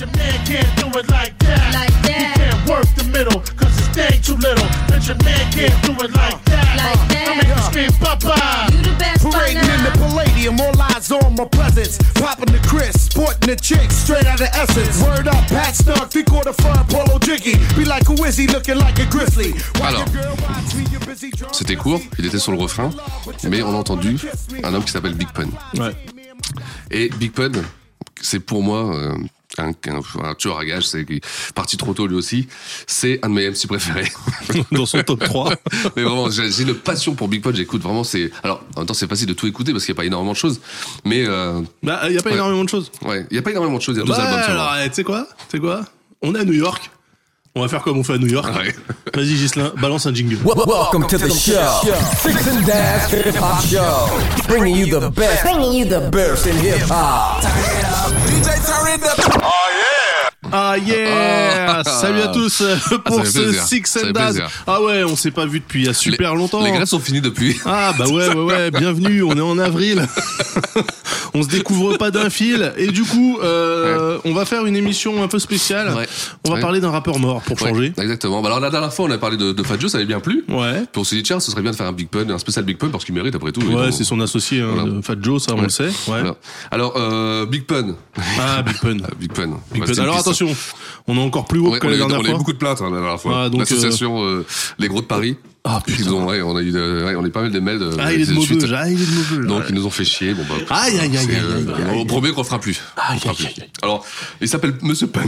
Parading in the Palladium, all eyes on my presence. Popping the crisp, sporting the chicks, straight out of Essence. Word up, Pat Snug, 3/4 fun, Polo Jiggy. Be like a Wizzy, looking like a Grizzly. Alors, c'était court, il était sur le refrain, mais on a entendu un homme qui s'appelle Big Pun. Ouais. Et Big Pun, c'est pour moi un tueur à gages, c'est parti trop tôt lui aussi. C'est un de mes MC préférés. Dans son top 3. Mais vraiment, j'ai une passion pour Big Pun, j'écoute vraiment, alors, en même temps, c'est facile de tout écouter parce qu'il n'y a pas énormément de choses. Mais, il n'y a pas énormément de choses. Ouais, il n'y a pas énormément de choses, il y a 2 albums seulement. Alors, tu sais quoi? On est à New York. On va faire comme on fait à New York. Ouais. Vas-y, Ghislain, balance un jingle. Welcome to the show, Fix and Dash Hip Hop Show, bringing you the best in hip hop. DJ turn it up. Oh yeah. Ah yeah! Salut à tous pour ce Six and Daz. Ah ouais, on s'est pas vu depuis super longtemps. Les grèves sont finies depuis. Ah bah ouais, bienvenue, on est en avril. On se découvre pas d'un fil. Et du coup, on va faire une émission un peu spéciale. Ouais. On va parler d'un rappeur mort pour changer. Exactement. Bah alors la dernière fois, on a parlé de Fat Joe, ça avait bien plu. Ouais. Puis on s'est dit, tiens, ce serait bien de faire un spécial Big Pun parce qu'il mérite après tout. Ouais, c'est son associé, hein, Fat Joe, ça on le sait. Ouais. Voilà. Alors, Big Pun. Ah, Big Pun. Big Pun. Alors attention, on est encore plus haut que la dernière fois. On a eu beaucoup de plaintes la dernière fois. L'association Les Gros de Paris. Ah putain. On a eu pas mal de mails. Il est de mauvais. Donc ils nous ont fait chier. Bon bah. Aïe. On promet qu'on fera plus. Aïe. Alors, il s'appelle Monsieur Pun.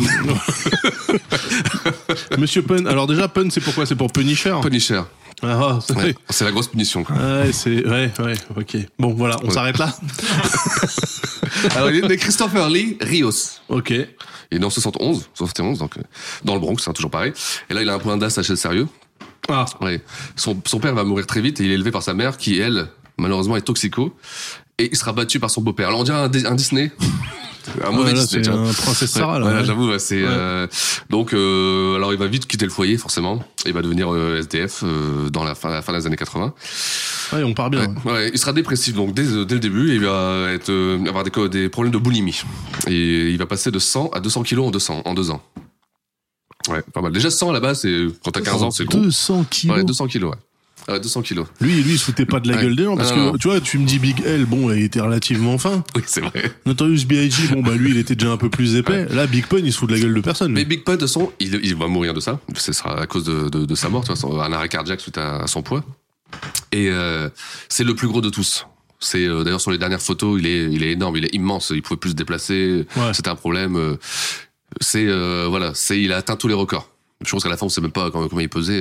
Monsieur Pun. Alors déjà Pun, c'est pourquoi? C'est pour Punisher. Punisher. Ah, c'est la grosse punition. Quoi. Ouais, ok. Bon, voilà, on s'arrête là. Alors, il est né Christopher Lee Rios. Ok. Il est né en 71, donc dans le Bronx, toujours pareil. Et là, il a un point d'as assez sérieux. Ah. Ouais. Son père va mourir très vite et il est élevé par sa mère qui, elle, malheureusement, est toxico. Et il sera battu par son beau-père. Alors, on dirait un Disney. Un mauvais Disney, c'est un Princesse Sarah, là. Ouais, j'avoue, c'est, donc, alors il va vite quitter le foyer, forcément. Il va devenir SDF, dans la fin des années 80. Ouais, on part bien. Ouais, il sera dépressif, donc, dès le début, il va avoir des problèmes de boulimie. Et il va passer de 100 à 200 kilos en 2 ans. Ouais, pas mal. Déjà, 100 à la base, quand t'as 15 ans, c'est gros. 200 kilos. Ouais, 200 kilos, ouais. 200 kilos. Lui, il se foutait pas de la gueule des gens, parce que, tu vois, tu me dis Big L, bon, il était relativement fin. Oui, c'est vrai. Notorious B.I.G., bon, bah, lui, il était déjà un peu plus épais. Là, Big Pun, il se fout de la gueule de personne. Mais Big Pun, de toute façon, il va mourir de ça. Ce sera à cause de sa mort, tu vois, un arrêt cardiaque suite à son poids. Et, c'est le plus gros de tous. C'est, d'ailleurs, sur les dernières photos, il est énorme, il est immense, il pouvait plus se déplacer. Ouais. C'était un problème. Il a atteint tous les records. Je pense qu'à la fin, on sait même pas comment il pesait.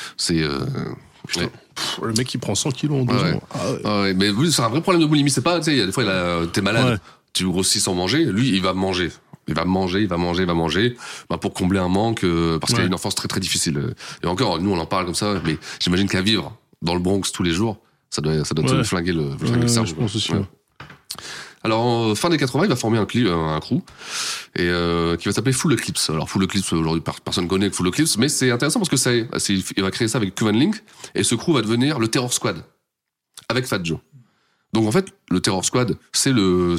Le mec, il prend 100 kilos en 2 ans. Ouais, mais oui, c'est un vrai problème de boulimie. C'est pas, tu sais, des fois, t'es malade, tu grossis sans manger. Lui, il va manger. Il va manger. Bah, pour combler un manque, parce qu'il a une enfance très, très difficile. Et encore, nous, on en parle comme ça, mais j'imagine qu'à vivre dans le Bronx tous les jours, ça doit te flinguer le cerveau. Je pense aussi. Alors, en fin des 80, il va former un crew, et qui va s'appeler Full Eclipse. Alors, Full Eclipse, aujourd'hui, personne connaît Full Eclipse, mais c'est intéressant parce que il va créer ça avec Cuban Link, et ce crew va devenir le Terror Squad, avec Fat Joe. Donc, en fait, le Terror Squad, c'est le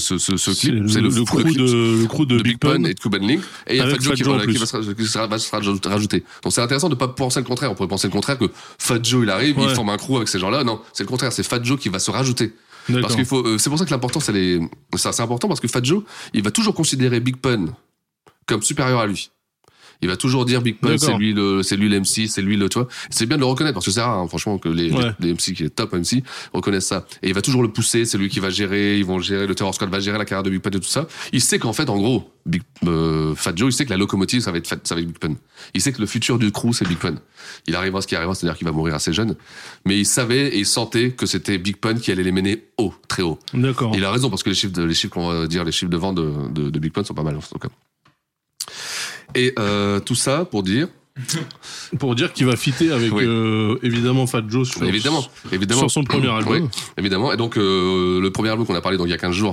crew de Big Pun et de Cuban Link, et il y a Fat Joe qui va se rajouter. Donc, c'est intéressant de pas penser le contraire. On pourrait penser le contraire, que Fat Joe, il arrive, il forme un crew avec ces gens-là. Non, c'est le contraire, c'est Fat Joe qui va se rajouter. D'accord. Parce qu'il faut, c'est pour ça que l'importance, c'est assez important, parce que Fat Joe, il va toujours considérer Big Pun comme supérieur à lui. Il va toujours dire Big Pun, c'est lui l'MC, c'est lui le, tu vois. C'est bien de le reconnaître parce que c'est rare, hein, franchement, que les MC qui est top MC reconnaissent ça. Et il va toujours le pousser, c'est lui qui va gérer, ils vont gérer, le Terror Squad va gérer la carrière de Big Pun et tout ça. Il sait qu'en fait, en gros, Fat Joe, il sait que la locomotive, ça va être Big Pun. Il sait que le futur du crew, c'est Big Pun. Il arrivera ce qui arrivera, c'est-à-dire qu'il va mourir assez jeune. Mais il savait et il sentait que c'était Big Pun qui allait les mener haut, très haut. D'accord. Il a raison parce que les chiffres qu'on va dire, les chiffres de vente de Big Pun sont pas mal, en tout cas. Et tout ça pour dire qu'il va fitter avec évidemment Fat Joe sur son premier album. Oui, évidemment. Et donc le premier album qu'on a parlé donc il y a 15 jours.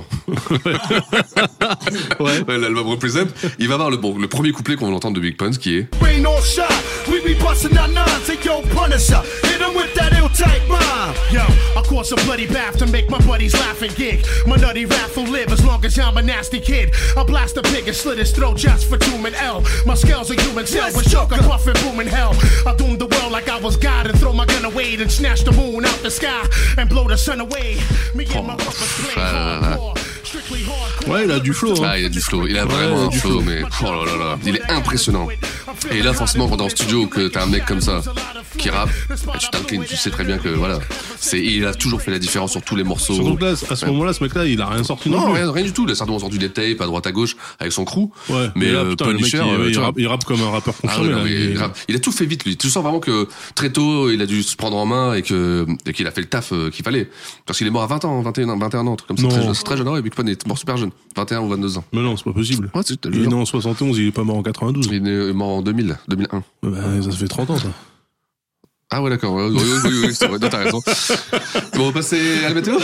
L'album Represent, il va avoir le premier couplet qu'on va entendre de Big Pun qui est We be bustin' our nines, say yo, Punisher, hit him with that ill type rhyme. Yo, I cause a bloody bath to make my buddies laugh and gig. My nutty rap will live as long as I'm a nasty kid. I blast a pig and slit his throat just for doom and L. My scales are human cells with choke, I puff and boom in hell. I doom the world like I was God and throw my gun away and snatch the moon out the sky and blow the sun away. Me and my rappers play hardcore. Ouais, il a du flow. Ah, il a du flow. Il a vraiment un flow, mais oh là là là, il est impressionnant. Et là, forcément, quand t'es en studio, que t'as un mec comme ça qui rappe, tu t'inclines, tu sais très bien que voilà, il a toujours fait la différence sur tous les morceaux. Surtout que là, à ce moment-là, ce mec-là, il a rien sorti non plus. Rien du tout. Il a certainement sorti des tapes à droite à gauche avec son crew. Ouais. Mais là, putain, Punisher, il rappe comme un rappeur confirmé. Il a tout fait vite, lui. Tu sens vraiment que très tôt, il a dû se prendre en main et qu'il a fait le taf qu'il fallait. Parce qu'il est mort à 20 ans, 21 ans, comme ça. C'est très jeune. Ouais, Big Pun est mort super jeune. 21 ou 22 ans. Mais non, c'est pas possible. Ouais, il est né en 71, il est pas mort en 92. Il est mort en 2001. Ça fait 30 ans, ça. Ah ouais, d'accord. Oui, c'est vrai, t'as raison. Bon, on va passer à la météo.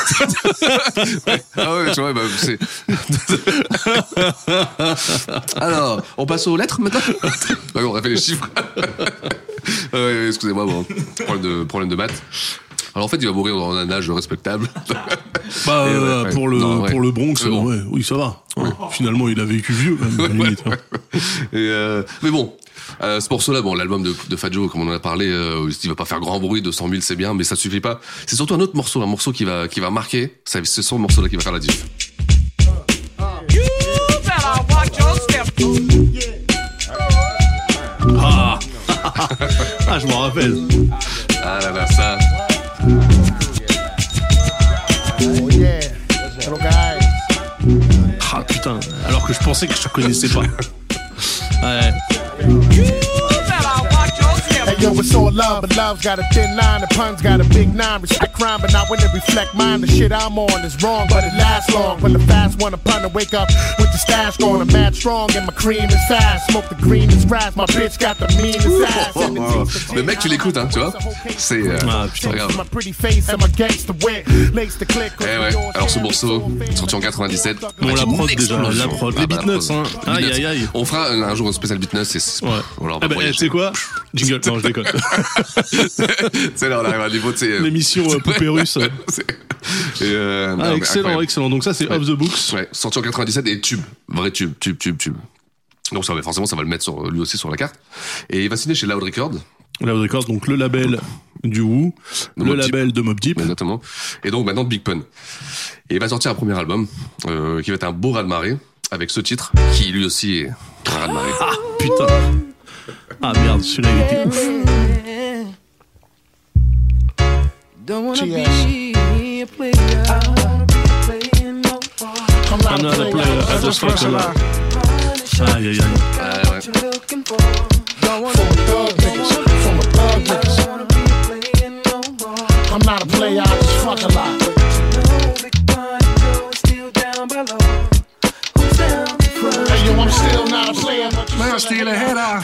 Ah ouais, tu vois, c'est... Alors, on passe aux lettres, maintenant. On a fait les chiffres. Ouais, excusez-moi, bon. Problème de maths. Alors en fait, il va mourir dans un âge respectable. Pour le Bronx, oui, ça va. Ouais. Finalement, il a vécu vieux, même, limite. Mais bon, ce morceau-là, l'album de Fat Joe, comme on en a parlé, il va pas faire grand bruit, 200 000, c'est bien, mais ça suffit pas. C'est surtout un autre morceau, qui va marquer. C'est ce morceau-là qui va faire la diff. Je m'en rappelle. Ah là là, ça. Ah putain, alors que je pensais que je te connaissais pas. Ouais. Hey yo, it's all love, but love's got a thin line, the pun's got a big nine. Respect crime, but not when it reflect mine. The shit I'm on is wrong, but it lasts long. When the fast one upon to wake up with the stash going, I'm mad strong and my cream is fast. Smoke the greenest grass, my bitch got the meanest ass. Le mec, tu l'écoutes, hein, tu vois. C'est putain, grave. Alors ce morceau, sorti en 97. Bon, la prod déjà, les beatnuts, hein. Aïe. On fera un jour un spécial beatnuts. Tu sais quoi? Jingle, non, je déconne. C'est là, on arrive à un niveau de l'émission Poupée Russe. Excellent. Donc ça, c'est Off the Books. Ouais, sorti en 97 et vrai tube. Donc forcément, ça va le mettre lui aussi sur la carte. Et il va signer chez Loud Records. Loud Records, donc le label du Wu, le label de Mobb Deep. Exactement. Et donc maintenant de Big Pun. Et il va sortir un premier album qui va être un beau raz-de-marée avec ce titre qui lui aussi est un raz-de-marée. Ah putain. Ah merde, celui-là il était ouf. Another player, I just like a lot. Aïe. I'm not a player, I just fuck a lot. Hey yo, I'm still not a player, but Man, still a header.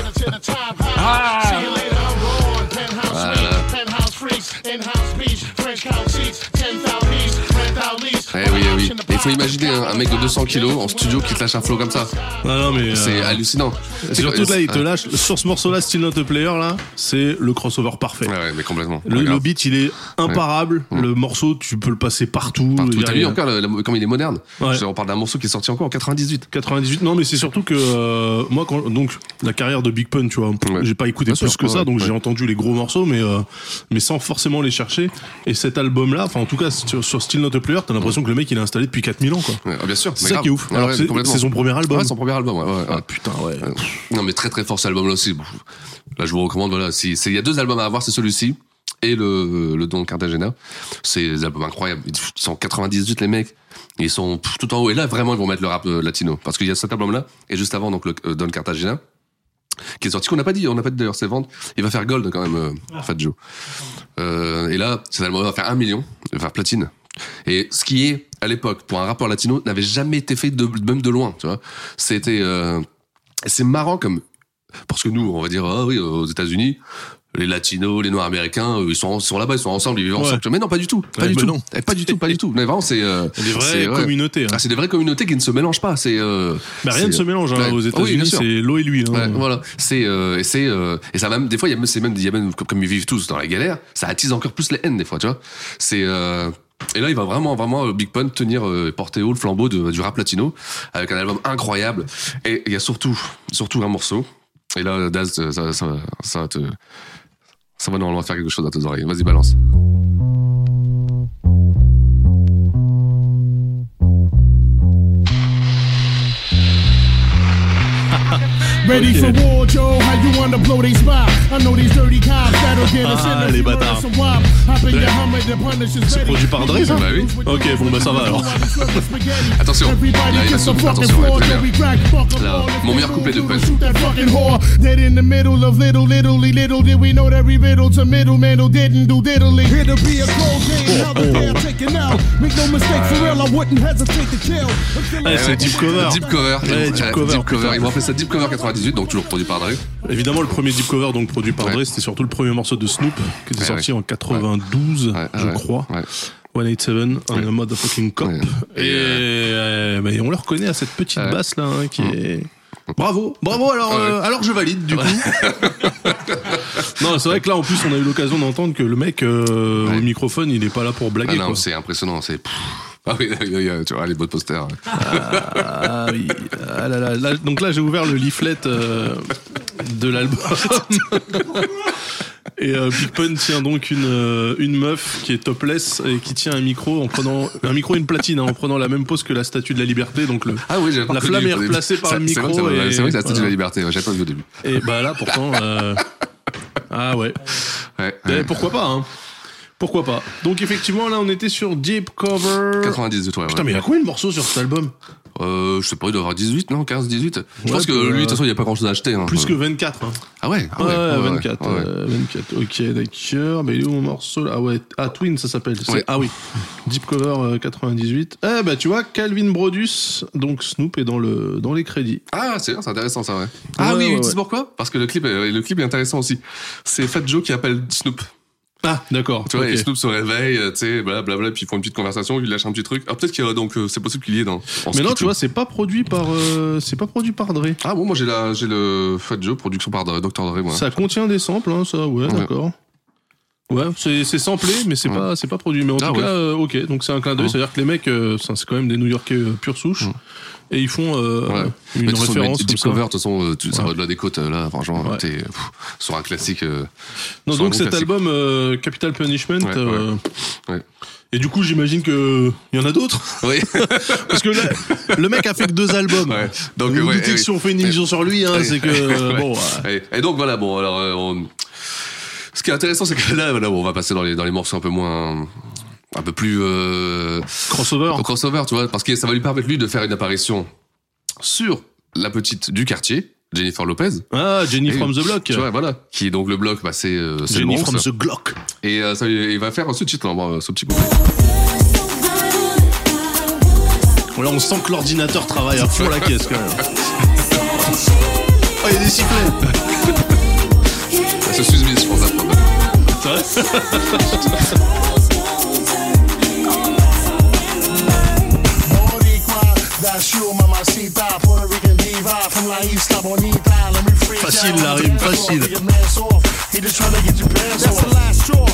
Oui. Il faut imaginer un mec de 200 kilos en studio qui te lâche un flow comme ça. Non, mais c'est hallucinant. Surtout là, il te lâche sur ce morceau-là, Still Not a Player là, c'est le crossover parfait. Ouais, mais complètement. Le beat, il est imparable. Le morceau, tu peux le passer partout. T'as vu encore comme il est moderne. Ouais. On parle d'un morceau qui est sorti encore en 98. Non, mais c'est surtout que moi, donc la carrière de Big Pun, tu vois, j'ai pas écouté plus que ça, donc j'ai entendu les gros morceaux, mais sans forcément les chercher. Et cet album-là, enfin en tout cas sur Still Not a Player, t'as l'impression que le mec il est installé depuis 4000 ans quoi. Ouais, bien sûr. C'est ça qui est ouf. Alors c'est son premier album. Ouais, son premier album. Ouais. Ah putain ouais. Non mais très très fort cet album là aussi. Là je vous recommande voilà. Il y a 2 albums à avoir, c'est celui-ci et le Don Cartagena. C'est des albums incroyables. Ils sont 98 les mecs. Ils sont tout en haut. Et là vraiment ils vont mettre le rap latino parce qu'il y a cet album là et juste avant donc le Don Cartagena. Qui est sorti, qu'on n'a pas dit d'ailleurs ses ventes. Il va faire gold quand même, Fat Joe. Et là, cet album va faire 1 million, il va faire platine. Et ce qui est, à l'époque, pour un rappeur latino, n'avait jamais été fait même de loin, tu vois. C'était, c'est marrant comme, parce que nous, on va dire, ah oui, aux États-Unis, les latinos, les noirs américains, ils sont là-bas, ils sont ensemble, ils vivent ensemble. Mais non, pas du tout. Pas du tout. Mais vraiment, c'est des vraies communautés. Ah, c'est des vraies communautés qui ne se mélangent pas. C'est rien ne se mélange aux États-Unis, c'est l'eau et l'huile. Ouais, voilà. Et ça même des fois il y a même comme ils vivent tous dans la galère, ça attise encore plus les haines des fois, tu vois. Et là, il va vraiment Big Pun porter haut le flambeau du rap latino avec un album incroyable. Et il y a surtout un morceau. Et là, Daz, ça va normalement faire quelque chose à tes oreilles. Vas-y, balance. Ready for war, Joe? How you wanna blow they spot? I know these dirty cops that'll get us in les bâtards. C'est produit par Dre, ça? Bah oui. Ok, bon bah ça va alors. Attention, là il va souffler, attention, là, mon meilleur couplet de Pun. Dead in the middle of little did we know that we riddle to middleman who didn't do diddly. Here to be a cold game, how the damn taken out. Make no mistake, for real, I wouldn't hesitate to kill. C'est Deep Cover. Deep Cover. Ouais, Deep Cover. Ils vont appeler ça Deep Cover 98, donc toujours produit par Dre. Évidemment, le premier Deep Cover, donc produit par Dre, c'était surtout le premier morceau de Snoop, qui était sorti en 92, je crois. 187, un motherfucking cop. Et on le reconnaît à cette petite basse là, hein, qui est... Bravo, alors je valide du coup. Non, c'est vrai que là en plus on a eu l'occasion d'entendre que le mec au microphone il est pas là pour blaguer. Non, c'est impressionnant, c'est... Ah oui, tu vois, les beaux posters. Ah oui. Ah là, donc là, j'ai ouvert le leaflet de l'album. Et Big Pun tient donc une meuf qui est topless et qui tient un micro et une platine, hein, en prenant la même pose que la Statue de la Liberté. Donc la flamme est replacée par le micro. C'est vrai que la Statue de la Liberté, j'avais pas vu au début. Et bah là, pourtant, ah ouais. Pourquoi pas, hein. Pourquoi pas. Donc effectivement là on était sur Deep Cover 98, ouais. Putain mais il y a combien de morceaux sur cet album? Je sais pas, il doit y avoir 18, non 15, 18. Je pense que lui de toute façon il y a pas grand chose à acheter, hein. Plus que 24, hein. Ah ouais, 24. 24. Ok, d'accord. Mais il est où mon morceau là? Ah ouais, Twin ça s'appelle. Ah oui. Deep Cover 98. Bah tu vois, Calvin Brodus, donc Snoop est dans les crédits. Ah c'est intéressant ça, ouais. Oui, tu sais pourquoi? Parce que le clip est intéressant aussi. C'est Fat Joe qui appelle Snoop. Ah, d'accord. Tu vois, et Snoop se réveille, tu sais, blablabla, puis ils font une petite conversation, il lâche un petit truc. Ah, peut-être qu'il y a, donc, c'est possible qu'il y ait dans. Mais non, tu vois, c'est pas produit par Dre. Ah bon, moi j'ai le Fat Joe, production par Dr. Dre, moi. Ça contient des samples, hein, ça, ouais. D'accord. Ouais, c'est samplé, mais c'est pas produit. Mais en tout cas, ok, donc c'est un clin d'œil, c'est-à-dire que les mecs, c'est quand même des New-Yorkais pure souche. Et ils font une référence comme Deep Cover, de toute façon, ça va au-delà des côtes, là, franchement, t'es sur un classique. Non, donc cet album, Capital Punishment, et du coup, j'imagine que il y en a d'autres. Oui. Parce que là, le mec a fait que 2 albums. Ouais. Donc, si on fait une émission sur lui, hein, c'est que bon. Et donc voilà, bon, alors, ce qui est intéressant, c'est que là, on va passer dans les morceaux un peu plus crossover, tu vois, parce que ça va lui permettre lui de faire une apparition sur la petite du quartier, Jennifer Lopez. Ah, Jenny from the Block. Tu vois, voilà, qui est donc le bloc, c'est Jenny from the Glock. Et il va faire ce titre, ce petit couplet. Là, on sent que l'ordinateur travaille à fond la caisse quand même. Oh, il y a des sifflets. C'est Suisse, je pense, à prendre. C'est vrai? Facile la rime, facile.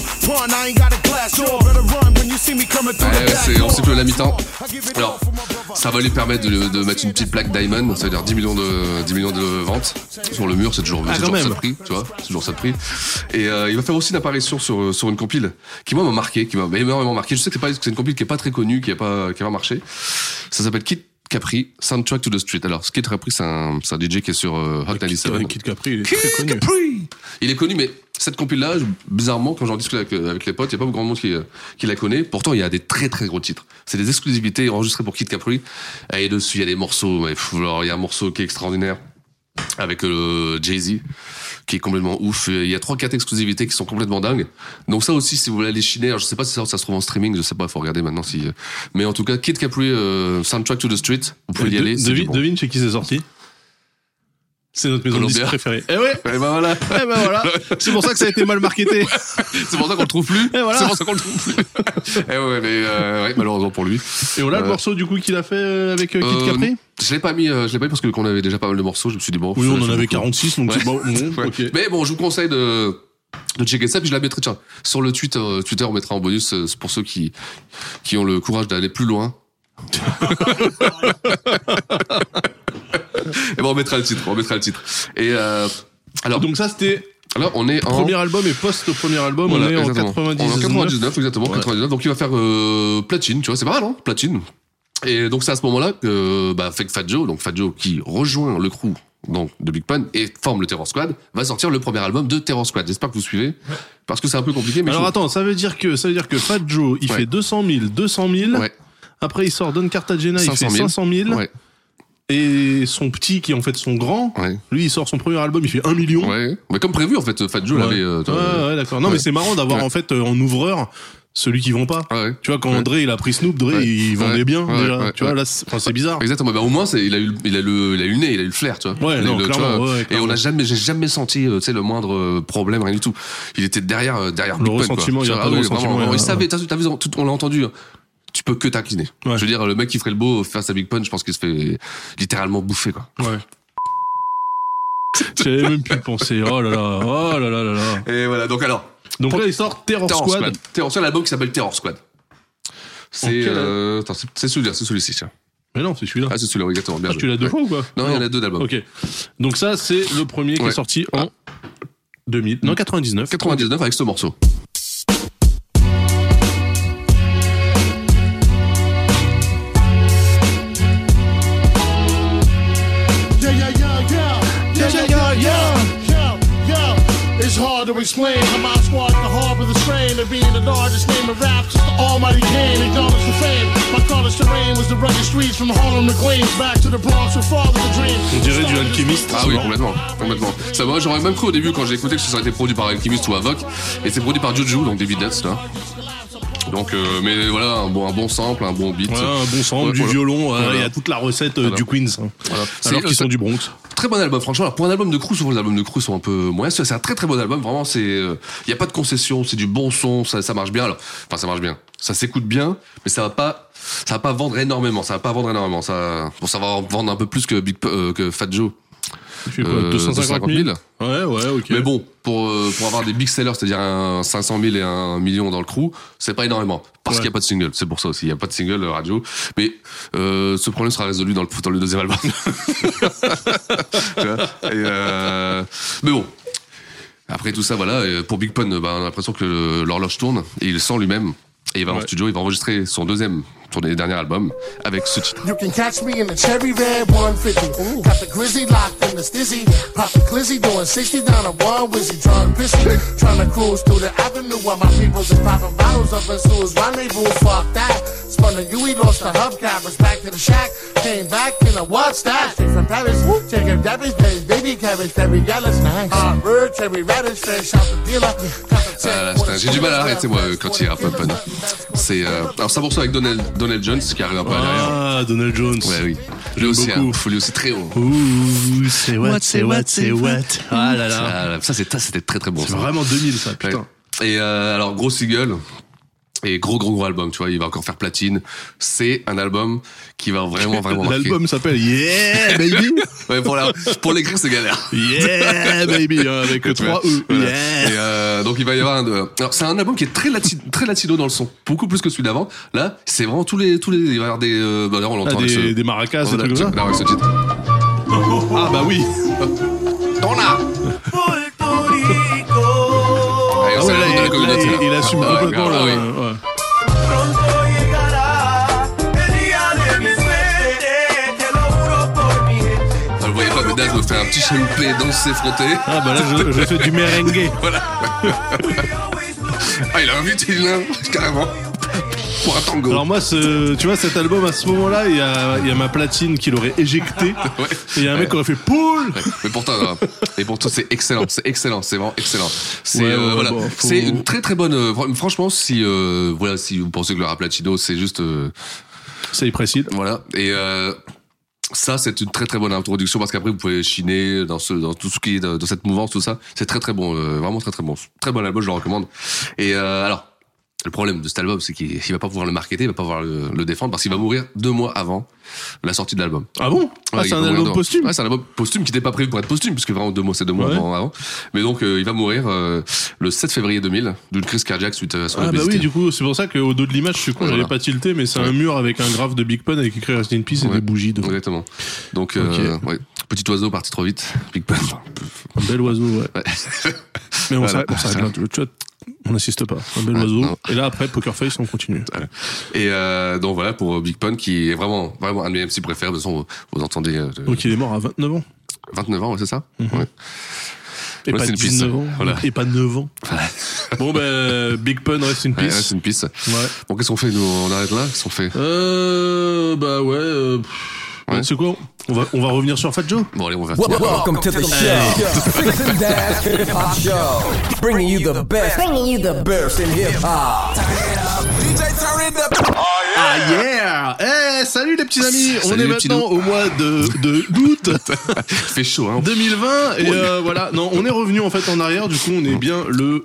On siffle la mi-temps. Alors, Ça va lui permettre de mettre une petite plaque Diamond, ça veut dire 10 millions de ventes sur le mur, c'est toujours ça de prix, tu vois, c'est toujours ça de prix. Et il va faire aussi une apparition sur une compile qui moi m'a marqué, qui m'a énormément marqué. Je sais que c'est une compile qui est pas très connue, qui a pas marché. Ça s'appelle Kid Capri, Soundtrack to the Street. Alors, Kid Capri, c'est un DJ qui est sur Hot 97. Kid Capri, il est très connu. Il est connu, mais cette compile-là, bizarrement, quand j'en discute avec les potes, il n'y a pas grand monde qui la connaît. Pourtant, il y a des très très gros titres. C'est des exclusivités enregistrées pour Kid Capri. Et dessus, il y a des morceaux. Alors, il y a un morceau qui est extraordinaire avec Jay-Z, qui est complètement ouf. Il y a 3-4 exclusivités qui sont complètement dingues. Donc ça aussi, si vous voulez aller chiner, alors je sais pas si ça se trouve en streaming, je sais pas, faut regarder maintenant si. Mais en tout cas, Kid Capri, Soundtrack to the Street, vous pouvez y aller. Devine chez qui c'est sorti. C'est notre maison de disques préférée. Eh ouais. Et ben voilà. C'est pour ça que ça a été mal marketé. C'est pour ça qu'on le trouve plus. Et voilà. C'est pour ça qu'on le trouve plus. Et ouais, mais ouais, malheureusement pour lui. Et voilà le morceau du coup qu'il a fait avec Kid Capri. Je l'ai pas mis parce que qu'on avait déjà pas mal de morceaux. Je me suis dit bon. Oui, on en avait 46, donc c'est bon. Okay. Mais bon, je vous conseille de checker ça, puis je la mettrai sur le Twitter, on mettra en bonus pour ceux qui ont le courage d'aller plus loin. Et bon, on mettra le titre. Et alors donc ça c'était. Alors on est en premier album et post-premier album, voilà, on est exactement. en 99 exactement, ouais. 99. Donc il va faire platine, tu vois, c'est pas mal, hein, platine. Et donc c'est à ce moment-là que Fat Joe qui rejoint le crew donc de Big Pun et forme le Terror Squad, va sortir le premier album de Terror Squad. J'espère que vous suivez parce que c'est un peu compliqué. Mais alors attends, ça veut dire que Fat Joe il fait 200 000. Ouais. Après il sort Don Cartagena, il fait 500 000. Ouais. Et son petit, qui est en fait son grand, lui il sort son premier album, il fait 1 million. Ouais. Mais comme prévu en fait, Fat Joe l'avait. Ouais, d'accord. Non, mais c'est marrant d'avoir en fait en ouvreur celui qui vend pas. Tu vois, quand Dre il a pris Snoop, Dre il vendait bien déjà. Tu vois, là c'est bizarre. Exactement. Au moins il a eu le nez, il a eu le flair, tu vois. Ouais, non, clairement. Et j'ai jamais senti le moindre problème, rien du tout. Il était derrière le Big Pun, ressentiment, quoi. Il y a pas de ressentiment. Il savait, t'as vu, on l'a entendu. Tu peux que t'incliner. Je veux dire, le mec qui ferait le beau face à Big Pun, je pense qu'il se fait littéralement bouffer, quoi. Ouais. J'avais même pu penser. Oh là là. Et voilà, donc alors. Donc là, il sort Terror Squad. Terror Squad, l'album qui s'appelle Terror Squad. C'est celui-ci, tiens. Mais non, c'est celui-là. Ah, c'est celui-là, exactement. Bien tu l'as deux fois ou quoi? Non, il y en a deux d'albums. Ok. Donc ça, c'est le premier qui est sorti en 2000. Non, 99. 99 avec ce morceau. It's hard to explain how my squad can harbor the strain of being the largest name of rap since the almighty game acknowledged the fame. My college terrain was the rugged streets from Harlem to Queens back to the Bronx with father the dream. On dirait du Alchemist. Ah oui, complètement. Ça va, j'aurais même cru au début quand j'ai écouté que ça aurait été produit par Alchemist ou Avoc, et c'est produit par Juju, donc David Nuts là. Donc, mais voilà, un bon sample, un bon beat. Ouais, un bon sample, du violon, il y a toute la recette du Queens. Voilà. Alors qu'ils sont du Bronx. Très bon album, franchement. Alors, pour un album de crew, souvent les albums de crew sont un peu moins. C'est un très très bon album, vraiment. Il y a pas de concession, c'est du bon son, ça marche bien. Alors, enfin, ça marche bien. Ça s'écoute bien, mais ça va pas vendre énormément. Ça va vendre un peu plus que Fat Joe. 250 000. Ouais, ok. Mais bon, pour avoir des big sellers, c'est-à-dire un 500 000 et 1 million dans le crew, c'est pas énormément. Parce qu'il n'y a pas de single. C'est pour ça aussi. Il n'y a pas de single radio. Mais, ce problème sera résolu dans le deuxième album. Mais bon. Après tout ça, voilà. Pour Big Pun, on a l'impression que l'horloge tourne et il sent lui-même. Et il va en studio, il va enregistrer son dernier album avec ce titre. You can catch me in the cherry red 150. Got the grizzly locked in the stizzy. Pop the glizzy doing 60 down a one wizzy. Trying to piss me, trying to cruise through the avenue while my peoples is popping bottles up in Sue's rendezvous. Fuck that. Spun the UE, lost the hubcappers back to the shack. Came back in a what's that? Straight from Paris. Chicken Debbie's baby cabbage, very yellow snacks. Bird, cherry radish, fresh out the dealer. J'ai du mal à arrêter moi quand il rappe Pun. C'est alors ça pour ça avec Donald Jones qui arrive un peu derrière. Ah, Donald Jones. Ouais, oui. Lui aussi, lui aussi très haut. Ouh, c'est what. Ah là là. Ça c'était très très bon. C'est vraiment 2000 ça, putain. Et alors gros single. Et gros album, tu vois, il va encore faire platine. C'est un album qui va vraiment marquer. L'album s'appelle Yeah Baby. Ouais, pour l'écrire, c'est galère. Yeah Baby, avec 3 E. Voilà. Yeah. Et donc il va y avoir alors c'est un album qui est très latino dans le son, beaucoup plus que celui d'avant. Là, c'est vraiment tous les il va y avoir des on l'entend des maracas, des trucs comme ça. Là, avec ce titre. Ah bah oui. Tona. Ah ouais, là, il assume complètement là. Oui. Ouais. Vous voyez pas, mais Daz me fait un petit chaloupé, danser, frotter. Ah bah là, je fais du merengue. Voilà. Ah, il a invité l'un, carrément. Pour un tango. Alors moi, tu vois, cet album, à ce moment-là, il y a ma platine qui l'aurait éjecté. Ouais. Et il y a un mec qui aurait fait poule. Ouais. Mais pourtant, c'est excellent, c'est vraiment excellent. C'est voilà, bon, c'est une très très bonne. Franchement, si vous pensez que le rap latino, c'est juste. C'est précis. Voilà. Et ça, c'est une très très bonne introduction parce qu'après vous pouvez chiner dans tout ce qui est dans cette mouvance, tout ça. C'est très très bon, vraiment très très bon. Très bon album, je le recommande. Et alors. Le problème de cet album, c'est qu'il va pas pouvoir le marketer, il va pas pouvoir le défendre parce qu'il va mourir 2 mois avant la sortie de l'album. Ah bon? Ouais, c'est un album posthume? Ouais, c'est un album posthume qui n'était pas prévu pour être posthume puisque vraiment 2 mois, c'est 2 mois avant. Mais donc, il va mourir le 7 février 2000 d'une crise cardiaque suite à son obésité. Ah bah oui, du coup, c'est pour ça qu'au dos de l'image, je suis con, j'avais pas tilté, mais c'est un mur avec un graphe de Big Pun avec écrit Rest in Peace et des bougies devant. Exactement. Donc, petit oiseau parti trop vite, Big Pun. Un bel oiseau, ouais. Mais on s'arrête là, tu vois. On n'insiste pas. Un bel oiseau. Non. Et là, après, Poker Face, on continue. Et donc voilà, pour Big Pun, qui est vraiment un de mes MC préférés. De toute façon, vous entendez... Donc il est mort à 29 ans. 29 ans, ouais, c'est ça? Ouais. Et pas 19 ans. Voilà. Et pas 9 ans. Bon, ben, Big Pun, rest in peace. Ouais, rest in peace. Ouais. Bon, qu'est-ce qu'on fait, nous? On arrête là? Qu'est-ce qu'on fait? Bah ouais, c'est quoi? On va revenir sur Fat Joe. Bon allez, on va. Welcome to the show, Fix and Daz Hip Hop Show, bringing you the best in hip hop. DJ turn it up. Ah yeah! Salut les petits amis. On est maintenant au mois d'août. Il fait chaud, hein. 2020 et voilà. Non, on est revenu en fait en arrière. Du coup, on est bien le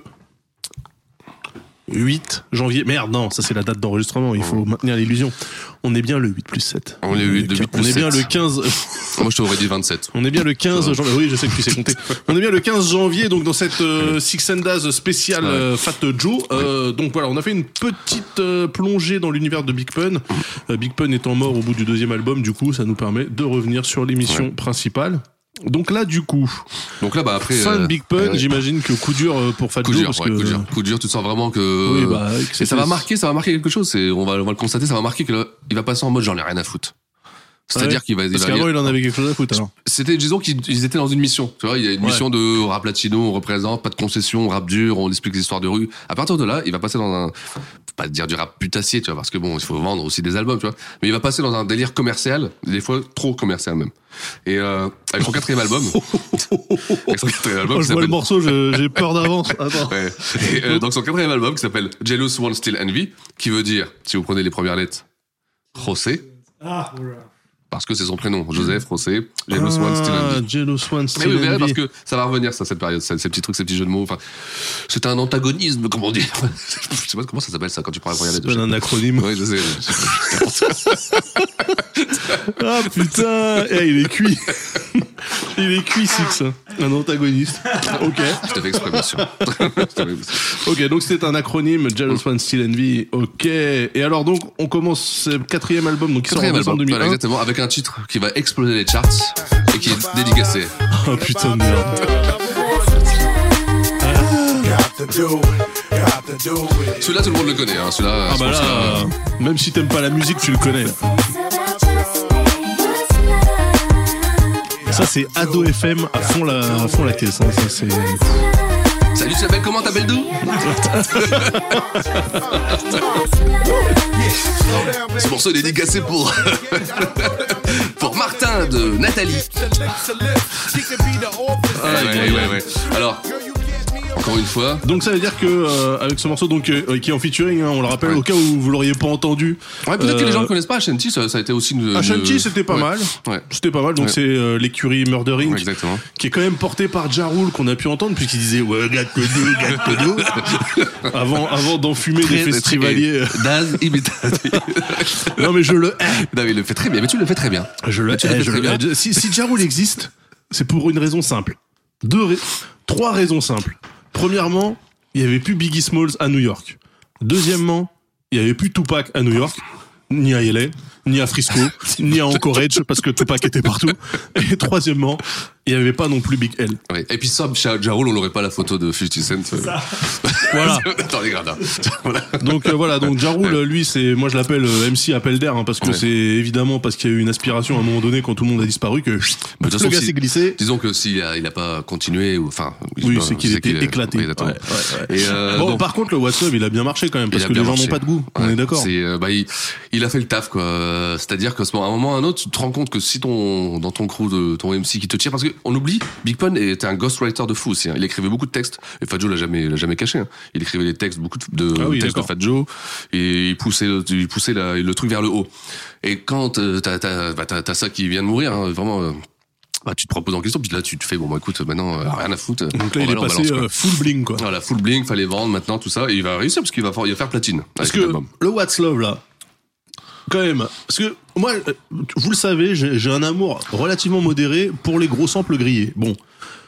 8 janvier. Merde, non, ça c'est la date d'enregistrement. Il faut maintenir l'illusion. On est bien le 8 plus 7. On est 8 plus 7. On est bien le 15. Moi, je t'aurais dit 27. On est bien le 15 janvier. Oui, je sais que tu sais compter. On est bien le 15 janvier, donc dans cette Six and Daz spéciale Fat Joe. Donc voilà, on a fait une petite plongée dans l'univers de Big Pun. Big Pun étant mort au bout du 2e album, du coup, ça nous permet de revenir sur l'émission principale. Donc là, du coup. Donc là, bah après. Fin de Big Pun, j'imagine que coup dur pour Fat Joe. Coup dur, tu sens vraiment que. Oui, bah, et ça va marquer quelque chose. On va le constater, ça va marquer qu'il va passer en mode j'en ai rien à foutre. C'est-à-dire qu'il va. Parce qu'avant, il en avait quelque chose à foutre, alors. Disons qu'ils étaient dans une mission. Tu vois, il y a une mission de rap latino, on représente, pas de concession, rap dur, on explique les histoires de rue. À partir de là, il va passer dans un, faut pas dire du rap putassier, tu vois, parce que bon, il faut vendre aussi des albums, tu vois. Mais il va passer dans un délire commercial, des fois trop commercial même. Et avec son 4e album. Je vois le morceau, j'ai peur d'avance. Attends. Ouais. Et, donc son 4e album qui s'appelle Jealous One Still Envy, qui veut dire, si vous prenez les premières lettres, José. Ah, parce que c'est son prénom, Joseph, José, Jealous One Still Envy. Jealous One Still Envy. Mais vous verrez parce que ça va revenir, ça, cette période, ces petits trucs, ces petits jeux de mots. Enfin, c'est un antagonisme, comment dire. Je sais pas comment ça s'appelle ça quand tu prends la première lettre. C'est un acronyme. Oui, je sais. Ah putain, il est cuit. Il est cuit, Six. Un antagoniste. Ok. Je t'avais exprès, bien sûr. Ok, donc c'était un acronyme, Jealous One Still Envy. Ok. Et alors donc, on commence 4e album, donc qui sort en décembre 2001. Voilà, exactement, avec un titre qui va exploser les charts et qui est dédicacé. Oh putain de merde. Celui-là, tout le monde le connaît. Hein. Celui-là, ah bah là, même si t'aimes pas la musique, tu le connais. Ça, c'est Ado FM à fond la caisse. Hein. Ça, c'est... Salut, tu t'appelles comment, t'appelles d'où? Ce morceau est dédicacé pour Martin de Nathalie. Ouais. Alors, Encore une fois. Donc ça veut dire que avec ce morceau qui est en featuring, hein, on le rappelle au cas où vous l'auriez pas entendu. Ouais, peut-être que les gens ne connaissent pas Ashanti, ça a été aussi Ashanti, c'était pas mal. Ouais. C'était pas mal. Donc c'est l'écurie Murder Inc. Exactement. Qui est quand même porté par Ja Rule qu'on a pu entendre puisqu'il disait ouais gâte Kodo avant d'enfumer des festivaliers. Daz imitatif. Non mais je le hais. Non mais il le fait très bien. Mais tu le fais très bien. Je le hais. Si Ja Rule existe, c'est pour une raison simple. Trois raisons simples. Premièrement, il y avait plus Biggie Smalls à New York. Deuxièmement, il y avait plus Tupac à New York, ni à LA, ni à Frisco, ni à Anchorage parce que Tupac était partout. Et troisièmement, il n'y avait pas non plus Big L. Ouais. Et puis ça, chez Ja Rule, on n'aurait pas la photo de 50 Cent. Voilà. Dans les gradins. Voilà. Donc Ja Rule, lui, moi je l'appelle MC Appel d'air, hein, parce que c'est évidemment parce qu'il y a eu une aspiration à un moment donné quand tout le monde a disparu que le gars s'est glissé. Disons que s'il a pas continué, ou enfin. Oui, c'est qu'il était éclaté. Ouais. Et donc, par contre, le What's Love, il a bien marché quand même, parce que les gens n'ont pas de goût. On est d'accord. Il a fait le taf, quoi. C'est-à-dire qu'à un moment ou à un autre, tu te rends compte que si dans ton crew ton MC qui te tire, parce qu'on oublie, Big Pun était un ghostwriter de fou aussi, hein. Il écrivait beaucoup de textes, et Fat Joe l'a jamais caché, hein. Il écrivait des textes, beaucoup de textes de Fat Joe, et il poussait le truc vers le haut. Et quand t'as ça qui vient de mourir, hein, vraiment, tu te proposes en question, puis là tu te fais écoute, maintenant rien à foutre. Donc là il est passé full bling, quoi. Voilà, full bling, fallait vendre maintenant tout ça, et il va réussir parce qu'il va faire platine. Parce que le What's Love là, quand même, parce que moi, vous le savez, j'ai un amour relativement modéré pour les gros samples grillés. Bon,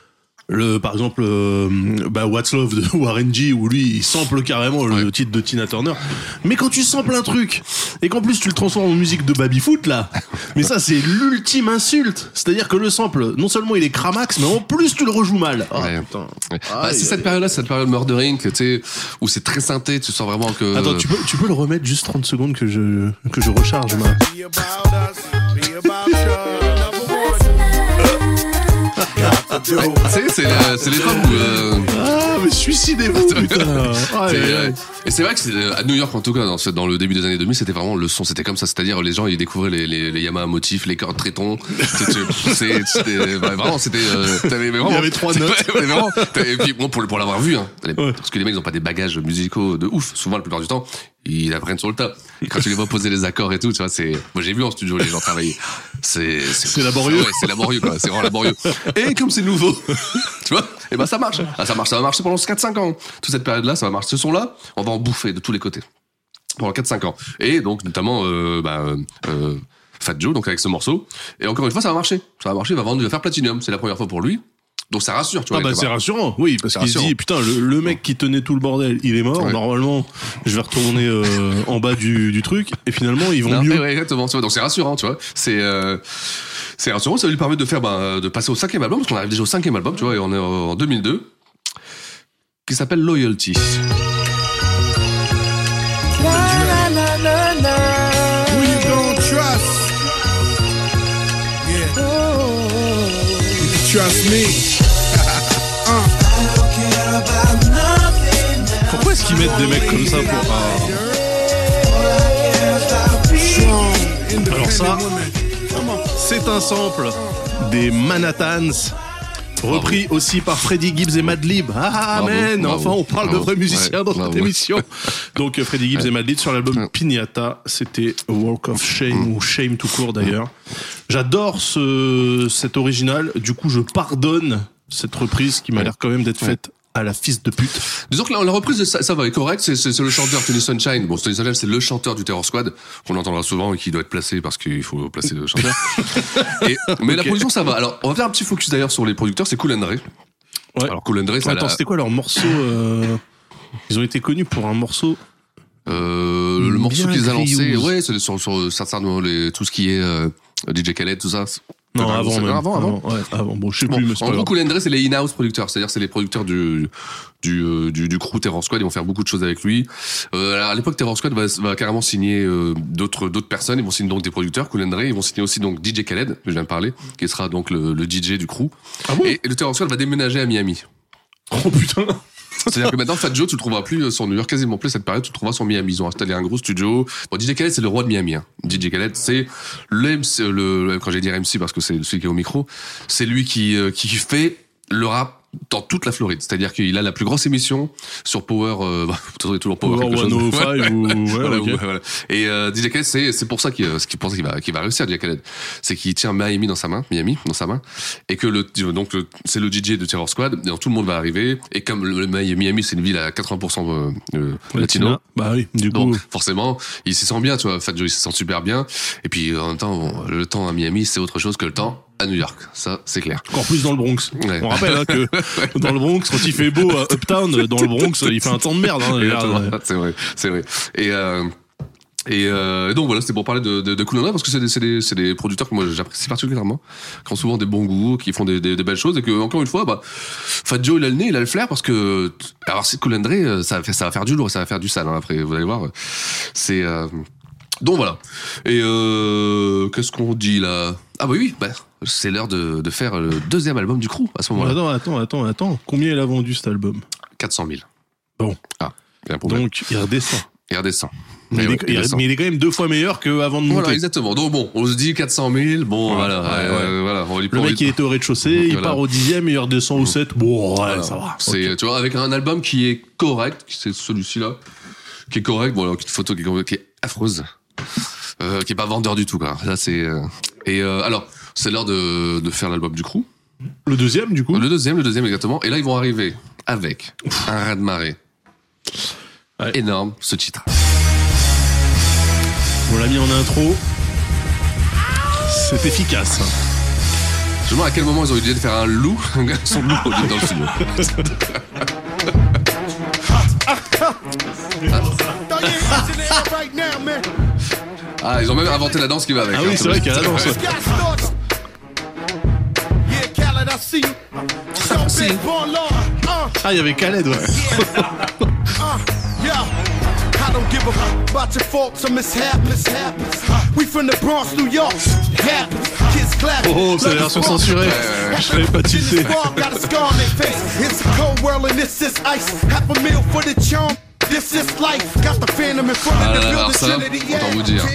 par exemple, What's Love de Warren G, où lui, il sample carrément le titre de Tina Turner. Mais quand tu samples un truc, et qu'en plus tu le transformes en musique de baby-foot, là, mais ça, c'est l'ultime insulte. C'est-à-dire que le sample, non seulement il est cramax, mais en plus tu le rejoues mal. Oh, putain. C'est cette période-là, cette période Murder Inc., tu sais, où c'est très synthé, tu sens vraiment que... Attends, tu peux le remettre juste 30 secondes que je recharge, ma... C'est l'époque où... mais suicidez-vous, putain. Et c'est vrai que à New York, en tout cas, dans le début des années 2000, c'était vraiment le son, c'était comme ça. C'est-à-dire, les gens, ils découvraient les Yamaha motifs, les cordes Tréton. Vraiment, il y avait 3 notes. Et puis, bon, pour l'avoir vu, hein, parce que les mecs, ils ont pas des bagages musicaux de ouf. Souvent, la plupart du temps, ils apprennent sur le tas. Et quand tu les vois poser les accords et tout, tu vois, moi, j'ai vu en studio les gens travailler. C'est laborieux. Ouais, c'est laborieux, quoi. C'est vraiment laborieux. Et comme c'est nouveau, tu vois, et ça marche. Ça va marcher pendant 4-5 ans. Toute cette période-là, ça va marcher. Ce son-là, on va en bouffer de tous les côtés. Pendant 4-5 ans. Et donc, notamment, Fat Joe, donc avec ce morceau. Et encore une fois, ça va marcher. Ça va marcher, il va faire Platinum. C'est la première fois pour lui. Donc ça rassure, tu vois. C'est rassurant, oui, parce qu'il se dit, putain, le mec qui tenait tout le bordel, il est mort. Ouais. Normalement, je vais retourner en bas du truc, et finalement, ils vont mieux. Ouais, exactement. Tu vois, donc c'est rassurant, tu vois. C'est rassurant, ça va lui permettre de faire, de passer au 5e album, parce qu'on arrive déjà au 5e album, tu vois, et on est en 2002, qui s'appelle Loyalty. Who you gon' trust? Yeah. You can trust me. Pourquoi est-ce qu'ils mettent des mecs comme ça pour... Alors ça, c'est un sample des Manhattans, repris aussi par Freddie Gibbs et Madlib. Man, enfin on parle de vrais musiciens dans cette émission. Donc Freddie Gibbs et Madlib sur l'album Piñata, c'était Walk of Shame, ou Shame tout court d'ailleurs. J'adore cet original, du coup je pardonne cette reprise qui m'a l'air quand même d'être faite à la fils de pute. Disons que la reprise, ça va, est correct. C'est le chanteur Tony Sunshine. Bon, Tony Sunshine, c'est le chanteur du Terror Squad, qu'on entendra souvent et qui doit être placé parce qu'il faut placer le chanteur. Mais la production, ça va. Alors, on va faire un petit focus d'ailleurs sur les producteurs. C'est Cool and Dre. Ouais. Alors, Cool and Dre, c'était quoi leur morceau Ils ont été connus pour un morceau. Le morceau qu'ils ont lancé, ouais, c'est sur tout ce qui est DJ Khaled, tout ça. Non, avant. Bon, je sais plus, mais c'est en gros, Cool and Dre, c'est les in-house producteurs. C'est-à-dire, c'est les producteurs du crew Terror Squad. Ils vont faire beaucoup de choses avec lui. À l'époque, Terror Squad va carrément signer d'autres personnes. Ils vont signer donc des producteurs. Cool and Dre, ils vont signer aussi donc DJ Khaled, que je viens de parler, qui sera donc le DJ du crew. Ah bon? Et le Terror Squad va déménager à Miami. Oh putain! C'est-à-dire que maintenant, Fat Joe, tu le trouveras plus sur New York, quasiment plus cette période, tu le trouveras sur Miami. Ils ont installé un gros studio. Bon, DJ Khaled, c'est le roi de Miami, hein. DJ Khaled, c'est quand j'ai dit MC parce que c'est celui qui est au micro, c'est lui qui fait le rap dans toute la Floride. C'est-à-dire qu'il a la plus grosse émission sur Power, toujours Power quelque chose. 105 Voilà. ok. Et DJ Khaled, c'est pour ça qu'il va réussir, DJ Khaled. C'est qu'il tient Miami dans sa main, et que c'est le DJ de Terror Squad, et donc tout le monde va arriver, et comme le Miami, c'est une ville à 80% latino. Bah oui, du coup. Donc, forcément, il s'y sent bien, tu vois. Fat Joe, il s'y sent super bien. Et puis, en même temps, le temps à Miami, c'est autre chose que le temps à New York. Ça, c'est clair. Encore plus dans le Bronx. Ouais. On rappelle que dans le Bronx, quand il fait beau à Uptown, dans le Bronx, il fait un temps de merde. C'est vrai. Et donc voilà, c'était pour parler de Cool & Rap, parce que c'est des producteurs que moi j'apprécie particulièrement, qui ont souvent des bons goûts, qui font des belles choses, et que encore une fois, Fat Joe il a le nez, il a le flair, parce que alors c'est Cool & Dre, ça va faire du lourd, ça va faire du sale, hein, après vous allez voir. C'est donc voilà. Et qu'est-ce qu'on dit là? Ah bah oui, c'est l'heure de faire le deuxième album du Crew à ce moment-là. Attends. Combien il a vendu cet album? 400 000. Bon. Ah, il y a un problème. Donc il redescend. Mais il est quand même 2 fois meilleur qu'avant de monter. Voilà, exactement. Donc bon, on se dit 400 000, bon, voilà. Le mec, il était au rez-de-chaussée, il part au 10e, il redescend au 7. Bon, voilà. Ça va. C'est, okay. Tu vois, avec un album qui est correct, c'est celui-ci-là, qui est correct, bon, alors, une photo qui est affreuse, qui est pas vendeur du tout, quoi. Là, c'est, alors, c'est l'heure de faire l'album du Crew. Le deuxième, du coup? Le deuxième, exactement. Et là, ils vont arriver avec un raz-de-marée. Ouais. Énorme, ce titre. On l'a mis en intro. C'est efficace. Je me demande à quel moment ils ont eu l'idée de faire un loup, son loup au lieu dans le studio. Ah, ils ont même inventé la danse qui va avec. Ah oui, c'est vrai qu'il y a la danse. Ah, il y avait Khaled, ouais. I don't give a fuck about your faults or mishaps. We from the Bronx, New York. Kids clap. Oh, c'est la version censurée. Je l'avais pas tilté. It's a cold world and this is ice. Half a meal for the charm. This is life. Got the phantom in front of the building. Autant vous dire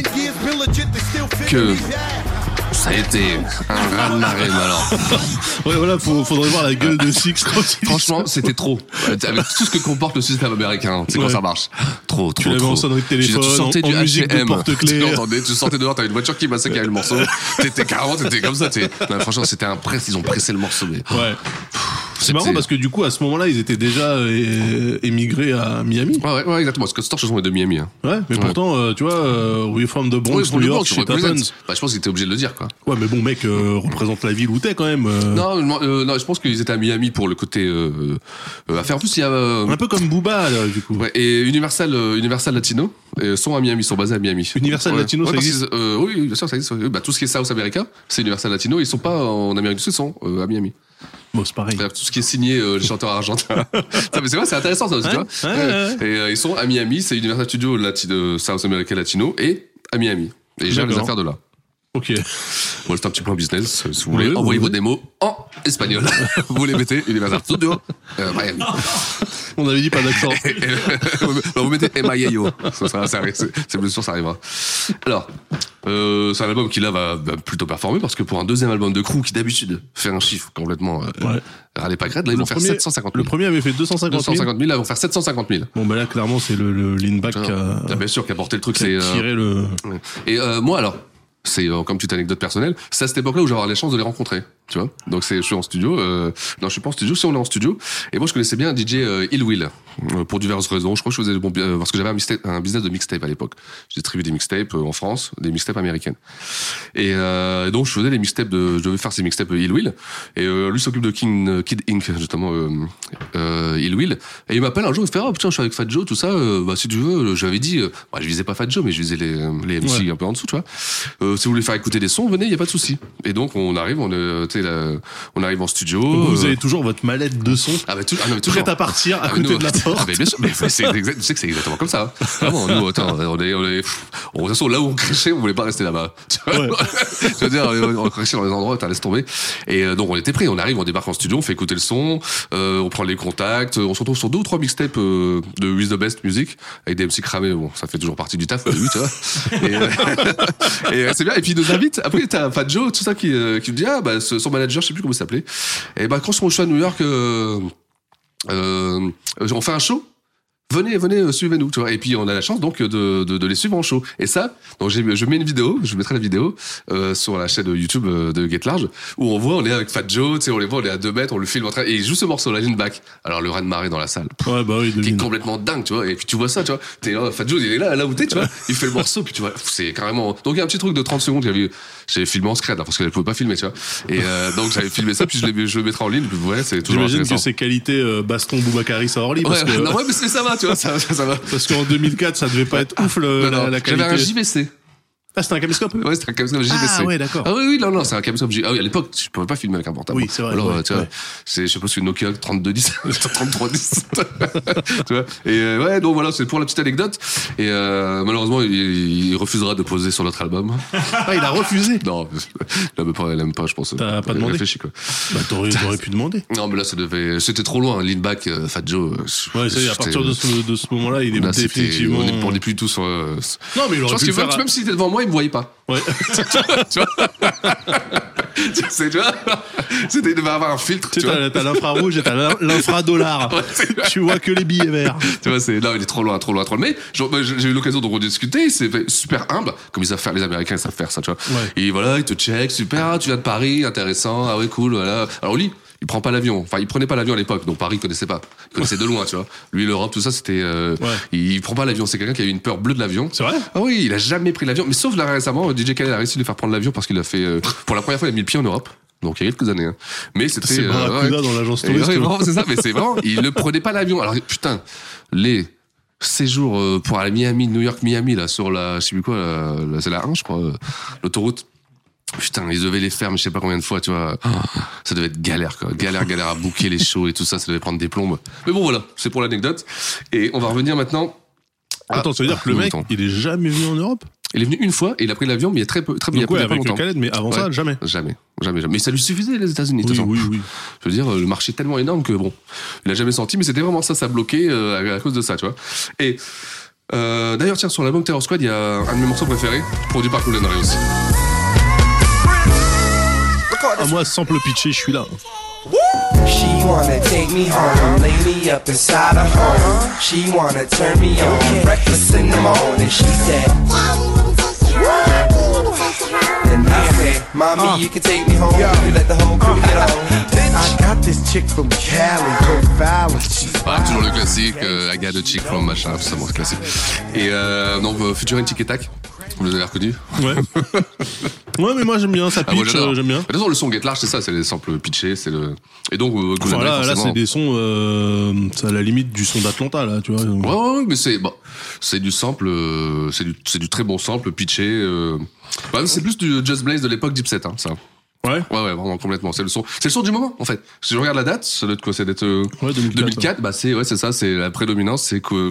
que ça a été un raz-de-marée, alors. Ouais, voilà, faudrait voir la gueule de Six quand il... Franchement, c'était trop. Avec tout ce que comporte le système américain, c'est quand ça marche. Trop. Tu l'avais en sonnerie de téléphone, tu sentais en du musique H&M. de porte-clés. Tu sortais dehors, t'avais une voiture qui passait, qui avait le morceau. T'étais comme ça. Non, franchement, c'était un press, ils ont pressé le morceau. Mais... Ouais. C'est marrant parce que du coup, à ce moment-là, ils étaient déjà émigrés à Miami. Ouais, exactement. Parce que Storch, ils sont de Miami. Hein. Ouais, mais pourtant, tu vois, We from the Bronx, New York, shit happens. Je pense qu'ils étaient obligés de le dire, quoi. Ouais, mais bon, mec, représente la ville où t'es quand même. Non, je pense qu'ils étaient à Miami pour le côté affaire. En plus, il y a un peu comme Booba, là, du coup. Ouais, et Universal Latino sont à Miami, sont basés à Miami. Universal Latino, ça existe. Oui, bien sûr, ça existe. Tout ce qui est South America, c'est Universal Latino. Ils sont pas en Amérique du Sud, ils sont à Miami. Bon, c'est pareil. Tout ce qui est signé les chanteurs argentins. Mais c'est vrai, c'est intéressant ça aussi, tu vois. Et ils sont à Miami, c'est Universal Studios South America Latino et à Miami. Et ils gèrent les affaires de là. Ok. Bon, c'est un petit peu en business. Si vous voulez, envoyez vos démos en espagnol. Vous les mettez, Universal Studios, Miami. On avait dit pas d'accent. Vous mettez Emayayo. C'est bien sûr, ça arrivera. Alors, c'est un album qui là va plutôt performer parce que pour un deuxième album de Crew qui d'habitude fait un chiffre complètement râlez pas crête, là ils vont faire 750 000. Le premier avait fait 250 000. 250 000, là ils vont faire 750 000. Bon, bah là clairement c'est le lean-back qui a... Bien sûr, qui a porté le truc. Qui a tiré le... Et moi alors, c'est comme petite anecdote personnelle, c'est à cette époque-là où j'ai eu la chance de les rencontrer, tu vois. Donc je suis en studio, non je suis pas en studio, si on est en studio, et moi je connaissais bien DJ Ill Will, pour diverses raisons. Je crois que je faisais parce que j'avais un business de mixtape à l'époque. Je distribuais des mixtapes en France, des mixtapes américaines. Et donc je faisais les mixtapes je devais faire ces mixtapes Ill Will, et lui s'occupe de Kid Inc, justement, Ill Will, et il m'appelle un jour, il fait putain je suis avec Fat Joe, tout ça, si tu veux, j'avais dit, je visais pas Fat Joe, mais je visais les MC un peu en dessous, tu vois. Si vous voulez faire écouter des sons, venez, y a pas de souci. Et donc on arrive en studio. Vous avez toujours votre mallette de son. Toujours. Prête à partir à côté de la porte. Ah, mais bien sûr, mais tu sais que c'est exactement comme ça. Vraiment, nous, de toute façon, là où on crachait, on voulait pas rester là-bas. Tu vois, je veux dire, on crachait dans les endroits, laisse tomber. Et donc on était prêts, on arrive, on débarque en studio, on fait écouter le son, on prend les contacts, on se retrouve sur 2 ou 3 mixtapes de With the Best Music avec des MC cramés. Bon, ça fait toujours partie du taf au début, tu vois. Et c'est bien. Et puis ils nous invitent. Après t'as Fat Joe, tout ça qui me dit ce son manager, je sais plus comment il s'appelait. Et ben, quand on show à New York, on fait un show. Venez, suivez-nous, tu vois. Et puis on a la chance donc de les suivre en show. Et ça, donc je mets une vidéo, je mettrai la vidéo sur la chaîne YouTube de Get Large, où on est avec Fat Joe, tu sais, on les voit, on est à 2 mètres, on le filme en train, et il joue ce morceau, la Lean Back. Alors le raz-de-marée dans la salle, ouais, bah oui, qui est complètement dingue, tu vois. Et puis tu vois ça, tu vois. T'es là, Fat Joe, il est là où t'es, tu vois. Il fait le morceau, puis tu vois, c'est carrément. Donc il y a un petit truc de 30 secondes j'avais filmé en scred, parce que je pouvais pas filmer, tu vois. Et donc j'avais filmé ça, puis je le mettrai en ligne, puis ouais, c'est toujours J'imagine intéressant. que c'est qualité baston Boubacaris à Orly, parce que... non, ouais, mais ça va, tu vois, ça va. Parce qu'en 2004, ça devait pas être ouf la qualité. J'avais un JVC. Ah, c'était un caméscope? Ouais, c'était un caméscope JVC. Ah ouais, d'accord. Ah oui, non, c'est un caméscope JVC. Ah oui, à l'époque, tu pouvais pas filmer avec un portable. Oui, c'est vrai. Alors, ouais, tu vois, ouais. je sais pas si c'est une Nokia 3210, 3310. Tu vois. Et ouais, donc voilà, c'est pour la petite anecdote. Et malheureusement, il refusera de poser sur notre album. Ah, il a refusé? Non, il aime pas, je pense. T'as pas demandé? Réfléchi, quoi. Bah, t'aurais pu demander. Non, mais là, c'était trop loin. Lean Back, Fat Joe. Ouais, ça y est, à partir de ce moment-là, il est définitivement... On n'est plus tous sur... Non, mais il aurait pu le faire... Même s'il était devant moi, il me voyait pas. Ouais. Tu vois, c'était, il devait avoir un filtre. Tu sais, t'as l'infrarouge et t'as l'infradollar. Ouais, tu vois que les billets verts. Tu vois, non, il est trop loin. Mais j'ai eu l'occasion de rediscuter. C'est super humble, comme ils savent faire, les Américains, ils savent faire ça, tu vois. Ouais. Et voilà, ils te checkent, super, tu viens de Paris, intéressant, ah ouais, cool, voilà. Alors lui, il prend pas l'avion. Enfin, il prenait pas l'avion à l'époque, donc Paris, il connaissait pas. Il connaissait de loin, tu vois. Lui, l'Europe, tout ça, c'était, il prend pas l'avion. C'est quelqu'un qui a eu une peur bleue de l'avion. C'est vrai? Ah oui, il a jamais pris l'avion. Mais sauf là, récemment, DJ Khaled a réussi de lui faire prendre l'avion parce qu'il a fait, pour la première fois, il a mis le pied en Europe. Donc, il y a quelques années, hein. Mais c'était, c'est Barracuda dans l'agence touriste. C'est ça, mais c'est vraiment, il ne prenait pas l'avion. Alors, putain, les séjours, pour aller à Miami, New York, Miami, là, sur la, je sais plus quoi, c'est la 1, je crois, l'autoroute. Putain, ils devaient les faire, mais je sais pas combien de fois, tu vois. Ça devait être galère, quoi. Galère à booker les shows et tout ça, ça devait prendre des plombes. Mais bon, voilà, c'est pour l'anecdote. Et on va revenir maintenant. Attends, ça veut dire que le mec, il est jamais venu en Europe? Il est venu une fois et il a pris l'avion, mais il y a très peu, il y a pas longtemps. Khaled, mais avant ça, jamais. Jamais. Mais ça lui suffisait, les États-Unis, de toute façon. Oui. Je veux dire, le marché est tellement énorme que bon, il a jamais senti, mais c'était vraiment ça bloquait à cause de ça, tu vois. Et, d'ailleurs, tiens, sur l'album Terror Squad, il y a un de mes morceaux préférés, produit par Cool & Ray aussi. Ah, moi, sample pitché, je suis là. She wanna take me home, lay me up inside her home. She wanna turn me on, breakfast in the morning. She said, and I said, Mommy, you can take me home. You let the whole crew get on. I got this chick from Cali, profiling. Ah, toujours le classique, I got a chick from machin, tout ça, bon, c'est classique. Et donc, featuring Tic et Tac, vous l'avez reconnu? Ouais. Ouais, mais moi j'aime bien, ça pitch, j'aime bien. De toute façon, le son Get Large, c'est ça, c'est les samples pitchés, c'est le. Et donc, enfin, là, c'est des sons, c'est à la limite du son d'Atlanta, là, tu vois. Ouais, mais c'est du sample, c'est du très bon sample pitché. Bah, c'est plus du Just Blaze de l'époque Deep Set, hein, ça. Ouais, vraiment complètement. C'est le son du moment, en fait. Si je regarde la date, ça doit être quoi? C'est d'être 2004. Bah c'est ça, c'est la prédominance, c'est Cool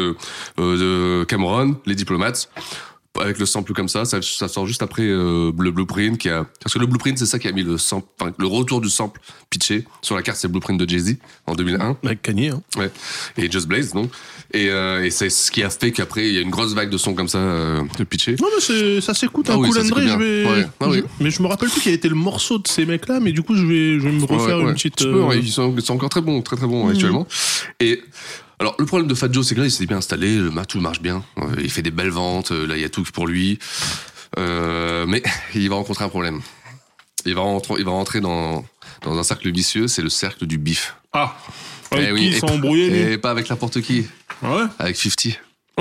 de Cameron, les Diplomates. Avec le sample comme ça sort juste après le Blueprint parce que le Blueprint, c'est ça qui a mis le sample, enfin, le retour du sample pitché sur la carte, c'est le Blueprint de Jay-Z en 2001. Avec Kanye, hein. Ouais. Et Just Blaze, donc. Et c'est ce qui a fait qu'après, il y a une grosse vague de sons comme ça, de pitché. Non, mais ça s'écoute, hein. Oui, Cool & Ray, je vais. Mais je me rappelle plus quel était le morceau de ces mecs-là, mais du coup, je vais me refaire une petite. Ils sont encore très bons actuellement. Et, alors, le problème de Fat Joe, c'est que là, il s'est bien installé, tout marche bien. Il fait des belles ventes, là, il y a tout pour lui. Mais il va rencontrer un problème. Il va rentrer dans un cercle vicieux, c'est le cercle du bif. Ah! Avec qui il s'est embrouillé, lui? Et pas avec n'importe qui. Ouais? Avec 50.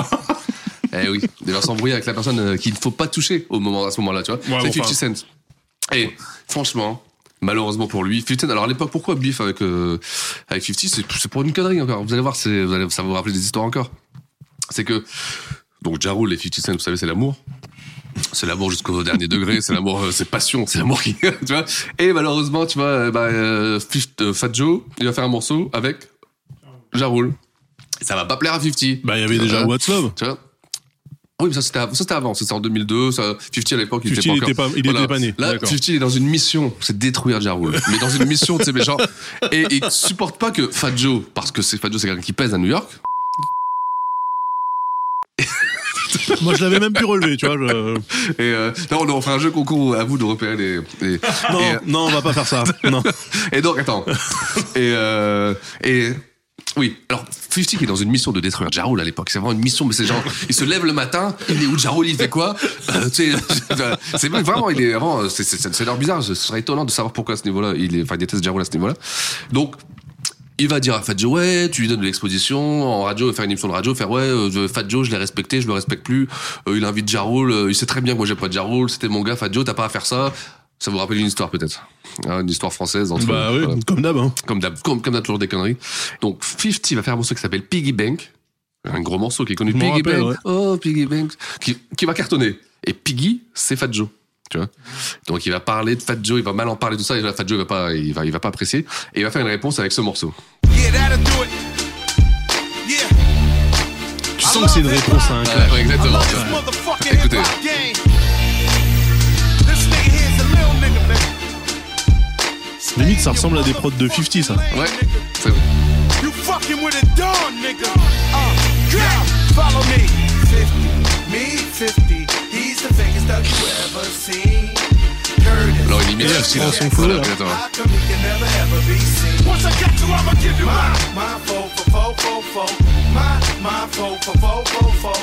Eh oui, il va s'embrouiller avec la personne qu'il ne faut pas toucher à ce moment-là, tu vois. Ouais, c'est 50 Cent. Et, franchement, malheureusement pour lui, 50 Cent, alors à l'époque, pourquoi bif avec 50? C'est pour une connerie encore. Vous allez voir, ça va vous rappeler des histoires encore. C'est que, donc, Ja Rule et 50 Cent, vous savez, c'est l'amour. C'est l'amour jusqu'au dernier degré, c'est l'amour, c'est passion, c'est l'amour qui, tu vois. Et malheureusement, tu vois, Fat Joe, il va faire un morceau avec Ja Rule. Ça va pas plaire à 50. Bah, il y avait déjà What's Love. Tu vois. Oui, mais ça c'était avant, c'était en 2002, 50 à l'époque, il était pas encore. Il était pas né. Là, 50 est dans une mission, c'est détruire Ja Rule. Mais dans une mission, tu sais, mais genre, et il supporte pas que Fat Joe, parce que Fat Joe, c'est quelqu'un qui pèse à New York. Moi, je l'avais même plus relevé, tu vois. Non, on fera un jeu concours à vous de repérer les... Non, on va pas faire ça. Non. Et donc, attends. Oui, alors 50 qui est dans une mission de détruire Ja Rule à l'époque. C'est vraiment une mission, mais c'est genre, il se lève le matin, il est où Ja Rule, il fait quoi tu sais, c'est vraiment, il est vraiment, c'est l'air bizarre. Ce serait étonnant de savoir pourquoi à ce niveau-là, il déteste Ja Rule à ce niveau-là. Donc, il va dire à Fat Joe, ouais, tu lui donnes de l'exposition, en radio, faire une émission de radio, faire ouais, Fat Joe, je l'ai respecté, je le respecte plus, il invite Ja Rule, il sait très bien que moi j'aime pas Ja Rule, c'était mon gars, Fat Joe, t'as pas à faire ça. Ça vous rappelle une histoire peut-être, une histoire française entre oui, comme d'hab, hein. Comme d'hab, toujours des conneries. Donc 50 va faire un morceau qui s'appelle Piggy Bank, un gros morceau qui est connu, Piggy Bank, ouais. Oh Piggy Bank, qui va cartonner. Et Piggy, c'est Fat Joe, tu vois. Donc il va parler de Fat Joe, il va mal en parler de tout ça, et là, Fat Joe il va pas apprécier, et il va faire une réponse avec ce morceau. Yeah, that'll do it. Yeah. Tu sens que c'est une réponse à un clap. Ouais, exactement. Écoutez. Limite, ça ressemble à des prods de 50, ça. Ouais, c'est vrai. You fucking with a dawn, nigga. Follow me. 50, me 50. He's the biggest that you ever seen. Alors il imite aussi là. Son flow, là. Once I got you, I'ma give you my foe for foe for foe. My foe for foe for foe.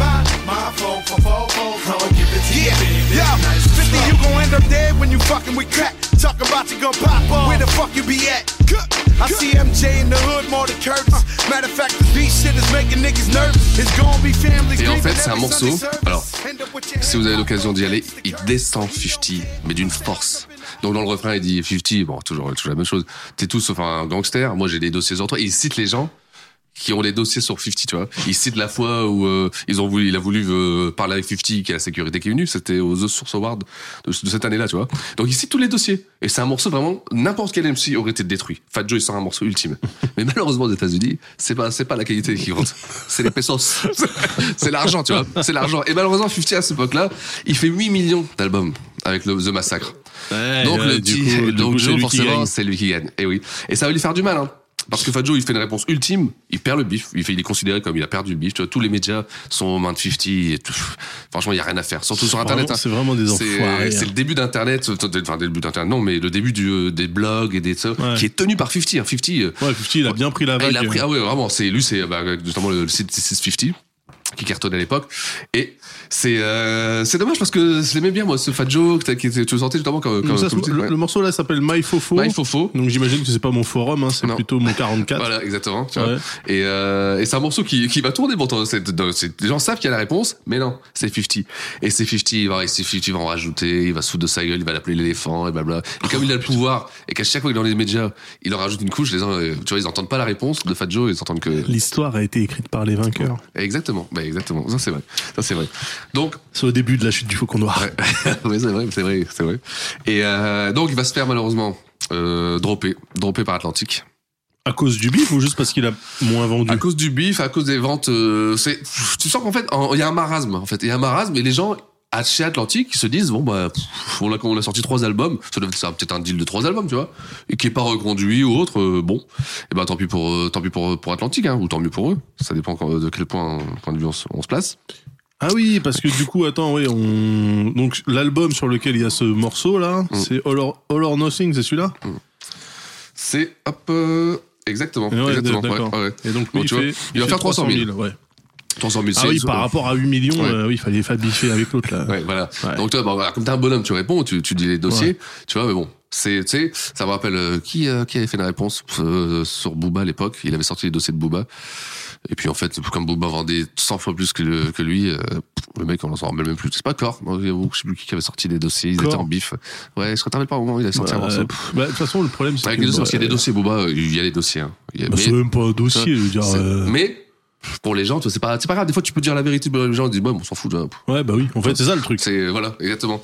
My foe for foe for foe. I'ma give it to you. Yeah, 50, you gon' end up dead when you fucking with crack. Talk about you gon' pop off. Where the fuck you be at? I see MJ in the hood more than Curtis. Matter of fact, this beat shit is making niggas nervous. It's gonna be families. Et en fait, c'est un morceau. Alors, si vous avez l'occasion d'y aller, il descend 50, mais d'une force. Donc dans le refrain, il dit 50, bon, toujours la même chose. T'es tous sauf un gangster. Moi, j'ai des dossiers sur toi. Et il cite les gens qui ont les dossiers sur 50, tu vois. Il cite la fois où il a voulu parler avec 50, qui est la sécurité qui est venue. C'était aux The Source Awards de cette année-là, tu vois. Donc il cite tous les dossiers. Et c'est un morceau vraiment, n'importe quel MC aurait été détruit. Fat Joe, il sort un morceau ultime. Mais malheureusement, aux États-Unis, c'est pas la qualité qui compte. C'est les pesos. C'est l'argent, tu vois. C'est l'argent. Et malheureusement, 50 à cette époque-là, il fait 8 millions d'albums avec The Massacre. Ouais, donc du coup, Joe, forcément, c'est lui qui gagne. Et oui. Et ça va lui faire du mal, hein. Parce que Fat Joe, il fait une réponse ultime, il perd le bif, il est considéré comme il a perdu le bif, tu vois, tous les médias sont aux mains de 50 et tout. Franchement, il y a rien à faire, surtout sur Internet. C'est vraiment des enfoirés. C'est le début d'Internet, enfin, le début d'Internet, non, mais le début des blogs et des ça, qui est tenu par 50, hein. 50. Ouais, 50, il a bien pris la vague. Ah ouais, vraiment, c'est notamment le site 650. Qui cartonnait à l'époque, et c'est dommage parce que je l'aimais bien, moi, ce Fat Joe tu le sentais justement comme le morceau là s'appelle My Fofo. Donc j'imagine que c'est pas mon forum, hein, c'est plutôt mon 44. Voilà, exactement, tu vois. Et c'est un morceau qui va tourner, pourtant les gens savent qu'il y a la réponse, mais non, c'est 50. Et c'est 50, il va en rajouter, il va se foutre de sa gueule, il va l'appeler l'éléphant et blabla. Et comme il a le pouvoir, et qu'à chaque fois qu'il est dans les médias, il en rajoute une couche, les gens, tu vois, ils entendent pas la réponse de Fat Joe, ils entendent que l'histoire a été écrite par les vainqueurs. Exactement. Ça c'est vrai. Donc c'est au début de la chute du Faucon Noir. Ouais, c'est vrai. Et donc il va se faire malheureusement dropper par Atlantic. À cause du bif ou juste parce qu'il a moins vendu? À cause du bif, à cause des ventes. Tu sens qu'en fait il y a un marasme. En fait, il y a un marasme et les gens chez Atlantic qui se disent bon bah on a sorti 3 albums, ça doit être peut-être un deal de 3 albums, tu vois, et qui est pas reconduit ou autre, bon, et ben tant pis pour Atlantic, hein, ou tant mieux pour eux, ça dépend de quel point de vue on se place. Ah oui, parce que du coup, attends, oui, donc l'album sur lequel il y a ce morceau là, c'est All or Nothing, c'est celui-là. C'est exactement. Ouais, exactement. D'accord. Ouais. Et donc lui, il va faire 300 000. Ouais. 300 000. Ah oui, par rapport à 8 millions, oui, il fallait biffer avec l'autre là. Ouais, voilà. Ouais. Donc toi, comme t'es un bonhomme, tu réponds, tu dis les dossiers, tu vois, mais bon. Tu sais, ça me rappelle qui avait fait une réponse sur Booba à l'époque. Il avait sorti les dossiers de Booba. Et puis en fait, comme Booba vendait 100 fois plus que lui, le mec on s'en rappelle même plus. C'est pas Core, je sais plus qui avait sorti des dossiers, ils étaient en bif. Ouais, je ne rappelle pas au moment où il a sorti un morceau. De toute façon, le problème c'est avec les dossiers, parce qu'il y a des dossiers Booba, il y a des dossiers. Hein. C'est même pas un dossier, je veux dire. Mais pour les gens, c'est pas grave. Des fois, tu peux dire la vérité, les gens disent on s'en fout. Ouais, bah oui. En fait, c'est ça le truc. Voilà, exactement.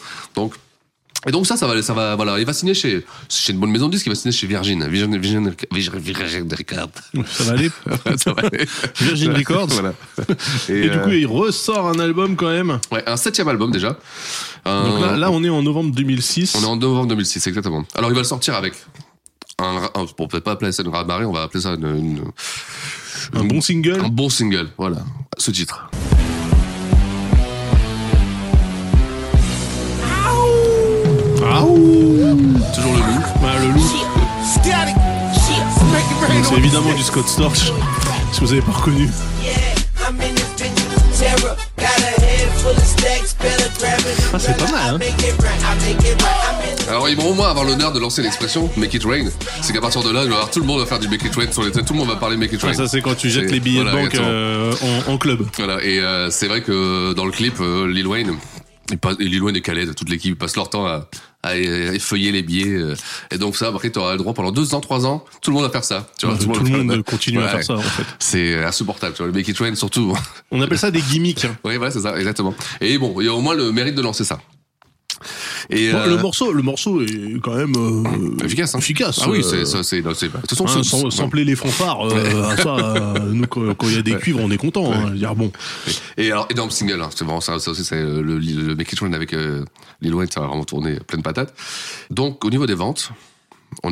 Et donc ça va, voilà. Il va signer chez une bonne maison de disques, il va signer chez Virgin Records. Ça va aller. Virgin Records. Voilà. Et du coup, il ressort un album quand même. Ouais, un 7e album déjà. Donc là, on est en novembre 2006. On est en novembre 2006, exactement. Alors, il va le sortir avec pour peut-être pas appeler ça une raz-de-marée, on va appeler ça un bon single. Un bon single, voilà. Ce titre. Toujours le loup. Ouais, le loup. Donc, c'est évidemment du Scott Storch, si vous avez pas reconnu. Ah, c'est pas mal, hein. Alors ils vont au moins avoir l'honneur de lancer l'expression Make It Rain. C'est qu'à partir de là, il va y avoir tout le monde va faire du Make It Rain sur les têtes, tout le monde va parler Make It Rain. Ça c'est quand tu jettes les billets de banque en club. Voilà, et c'est vrai que dans le clip, Lil Wayne et Khaled, toute l'équipe passe leur temps à effeuiller les billets. Et donc ça, après, tu auras le droit pendant 2 ans, 3 ans, tout le monde va faire ça. Tu vois, tout le monde continue à faire ça, en fait. C'est insupportable, tu vois, le Make It Rain surtout. On appelle ça des gimmicks. Hein. Oui, voilà, c'est ça, exactement. Et bon, il y a au moins le mérite de lancer ça. Et bon, le morceau est quand même efficace. Ah oui, c'est ça, c'est de toute façon sampler les fanfares. Nous quand il y a des cuivres, on est content. Hein, dire bon. Et alors énorme single, hein, c'est vraiment ça aussi, c'est le Make It Rain avec Lil Wayne, ça va vraiment tourner pleine patate. Donc au niveau des ventes. On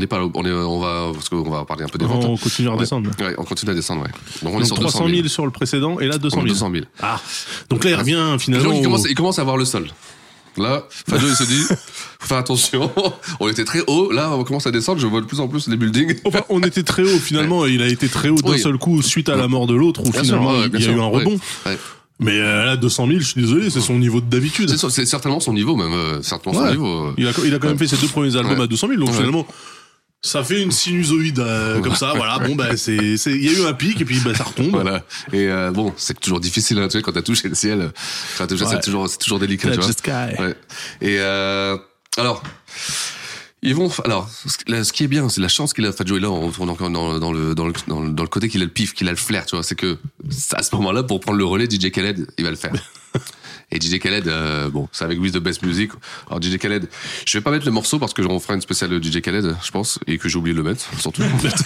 va parler un peu des ventes. On continue à descendre. Ouais, on continue à descendre, ouais. Donc on est sur 300 000 sur le précédent et là 200 000. 200 000. Ah. Donc là il revient finalement. Il commence à avoir le sol. Là, Fadjo il se dit, faut faire attention. On était très haut, là on commence à descendre. Je vois de plus en plus les buildings. Enfin, on était très haut finalement. Il a été très haut d'un seul coup suite à la mort de l'autre où finalement il y a eu un rebond. Ouais. Mais là, 200 000, je suis désolé, c'est son niveau d'habitude. C'est certainement son niveau, même. Certainement son niveau. Il a quand même fait ses 2 premiers albums à 200 000, donc finalement, ça fait une sinusoïde comme ça. Voilà, bon, bah, il y a eu un pic et puis bah, ça retombe. Voilà. Et bon, c'est toujours difficile, hein, tu sais, quand t'as touché le ciel. Quand t'as touché, c'est toujours délicat, tu vois. Sky. Ouais. Et alors. Ils vont, alors, ce qui est bien, c'est la chance qu'il a, Fadjo, là, on tourne encore dans le côté qu'il a le pif, qu'il a le flair, tu vois, c'est que, à ce moment-là, pour prendre le relais, DJ Khaled, il va le faire. Et DJ Khaled, bon, c'est avec With the Best Music. Alors DJ Khaled, je vais pas mettre le morceau parce que j'en ferai une spéciale DJ Khaled, je pense, et que j'ai oublié de le mettre, surtout.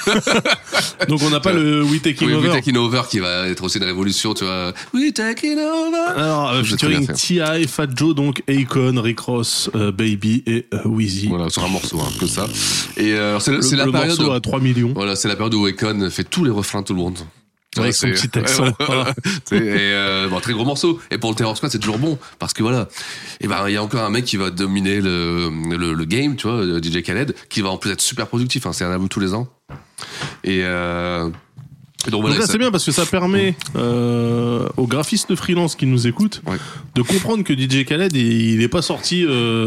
Donc on n'a pas le We Taking Over. We Taking Over qui va être aussi une révolution, tu vois. We Taking Over. Alors, featuring T.I., Fadjo, donc Akon, Rick Ross, Baby et Weezy. Voilà, sur un morceau, hein, que ça. Et c'est la période morceau à 3 millions. Voilà, c'est la période où Akon fait tous les refrains de tout le monde. Avec son petit accent. Bon, très gros morceau. Et pour le Terror Squad, c'est toujours bon. Parce que voilà. Et ben, il y a encore un mec qui va dominer le game, tu vois, DJ Khaled, qui va en plus être super productif, hein. C'est un album tous les ans. Et donc là, c'est bien parce que ça permet aux graphistes de freelance qui nous écoutent de comprendre que DJ Khaled il est pas sorti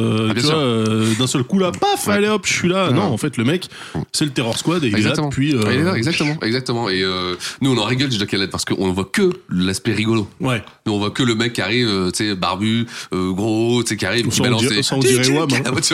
d'un seul coup là, paf, allez hop, je suis là. Non, en fait le mec c'est le Terror Squad et il est là depuis. Il est là, exactement. Et nous on en rigole DJ Khaled parce qu'on voit que l'aspect rigolo. Ouais. Nous on voit que le mec qui arrive, tu sais, barbu, gros, tu sais, qui arrive, qui balance des. Ça on dirait Wham.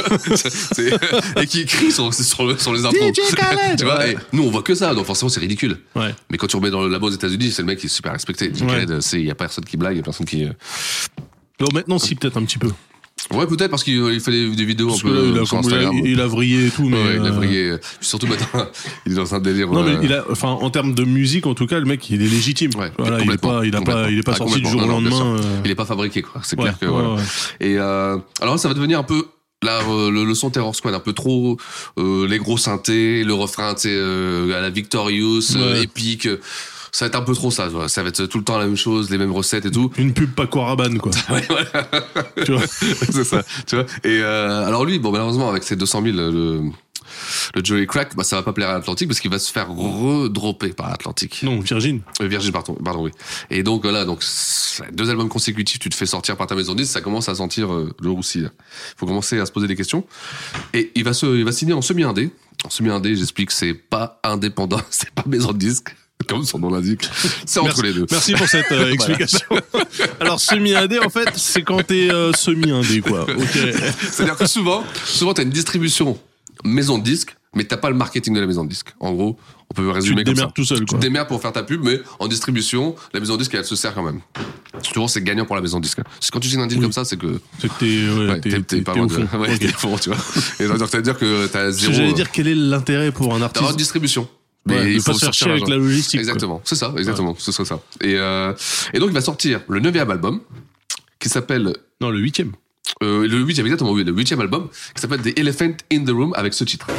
Et qui crie sur les intros. DJ Khaled. Tu vois. Et nous on voit que ça, donc forcément c'est ridicule. Ouais. Mais quand tu remets dans le labo aux États-Unis, c'est le mec qui est super respecté. Il y a personne qui blague, il y a personne qui. Bon, maintenant, si, peut-être un petit peu. Ouais, peut-être parce qu'il fait des vidéos un peu sur Instagram. Il a vrillé et tout, mais. Ouais, il a vrillé. Surtout maintenant, il est dans un délire. Non, mais en termes de musique, en tout cas, le mec, il est légitime. Ouais, voilà, il est pas sorti du jour au lendemain. Il est pas fabriqué, quoi. C'est clair que. Ouais. Et alors, ça va devenir un peu. Là, le son Terror Squad, un peu trop les gros synthés, le refrain, tu sais, à la Victorious, épique. Ça va être un peu trop ça, ça va être tout le temps la même chose, les mêmes recettes et tout. Une pub Paco Rabanne, quoi. Ouais, voilà. Tu vois. C'est ça, tu vois. Et alors lui, bon, malheureusement, avec ses 200 000, le Joey Crack, bah, ça va pas plaire à Atlantic parce qu'il va se faire redropper par Atlantic. Non, Virgin. Virgin, pardon, oui. Et donc, voilà, donc, 2 albums consécutifs, tu te fais sortir par ta maison de disque, ça commence à sentir le roussi, là. Faut commencer à se poser des questions. Et il va signer en semi-indé. En semi-indé, j'explique, c'est pas indépendant, c'est pas maison de disque. Comme son nom l'indique, c'est entre les deux. Merci pour cette explication. Alors semi-indé, en fait, c'est quand t'es semi-indé, quoi. Okay. C'est-à-dire que souvent t'as une distribution maison de disque, mais t'as pas le marketing de la maison de disque. En gros, on peut résumer comme ça. Tu te démerdes tout seul, quoi. Tu te démerdes pour faire ta pub, mais en distribution, la maison de disque, elle se sert quand même. Souvent, c'est gagnant pour la maison de disque. C'est quand tu signes un deal comme ça, c'est que t'es pas loin de. Ouais, t'es fond, tu vois. Et donc, ça veut dire que t'as zéro. J'allais dire quel est l'intérêt pour un artiste d'avoir une distribution. Mais il faut se chercher avec la logistique. Exactement, quoi. C'est ça, exactement, ce serait ça. Et donc il va sortir le 9e album qui s'appelle. Non, le 8e. Le 8e, exactement, oui, le 8e album qui s'appelle The Elephant in the Room avec ce titre.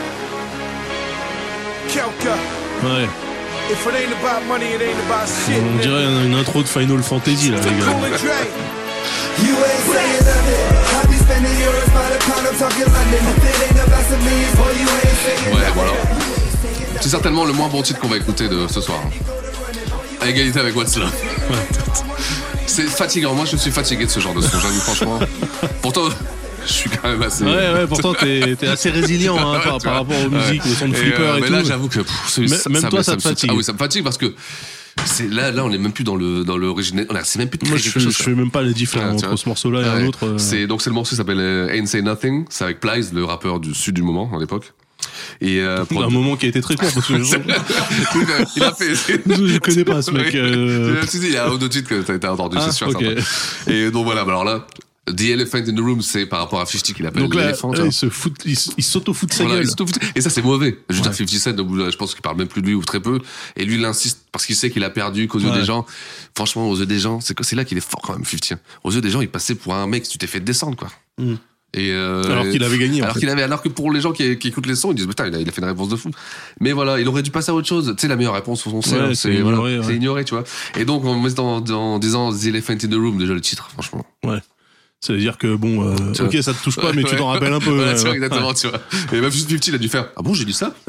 Ouais. On dirait une intro de Final Fantasy là, les gars. You ain't saying nothing. I be spending yours by the pound, I'm talking London. If it ain't about some millions, boy, you ain't saying Ouais, voilà. C'est certainement le moins bon titre qu'on va écouter de ce soir. À égalité avec What's Love. C'est fatigant. Moi, je suis fatigué de ce genre de son, j'avoue, franchement. Pourtant, je suis quand même assez. Ouais, pourtant, t'es assez résilient hein, par rapport aux musiques, au son de flipper et mais tout. là, j'avoue que. Même toi, ça te fatigue. Ah oui, ça me fatigue parce que. Là, on est même plus dans l'original. C'est même plus de Moi, quelque chose. Je fais même pas la différence entre ce morceau-là et un autre. Donc, c'est le morceau qui s'appelle Ain't Say Nothing. C'est avec Plies, le rappeur du sud du moment, à l'époque. Et un moment qui a été très court parce que il a fait. Je connais pas ce mec. Il y a un autre titre que t'as entendu, c'est sûr. Okay. Et donc voilà, alors là. The Elephant in the Room, c'est par rapport à 50 qu'il appelle l'éléphant. Il s'auto-fout de sa gueule. Et ça, c'est mauvais. Je veux dire, 50 Cent, je pense qu'il parle même plus de lui ou très peu. Et lui, il insiste parce qu'il sait qu'il a perdu qu'aux yeux des gens. Franchement, aux yeux des gens, c'est là qu'il est fort quand même, 50. Aux yeux des gens, il passait pour un mec, tu t'es fait descendre, quoi. Et alors qu'il avait gagné. Alors que pour les gens qui écoutent les sons, ils disent putain, il a fait une réponse de fou. Mais voilà, il aurait dû passer à autre chose. Tu sais, la meilleure réponse, on sait, c'est ignoré, tu vois. Et donc, en disant The Elephant in the Room, déjà le titre, franchement. Ouais. Ça veut dire que bon, ok, ça te touche pas, mais tu t'en rappelles un peu. Voilà, tu vois, exactement, tu vois. Et même 50, il a dû faire. Ah bon, j'ai dit ça?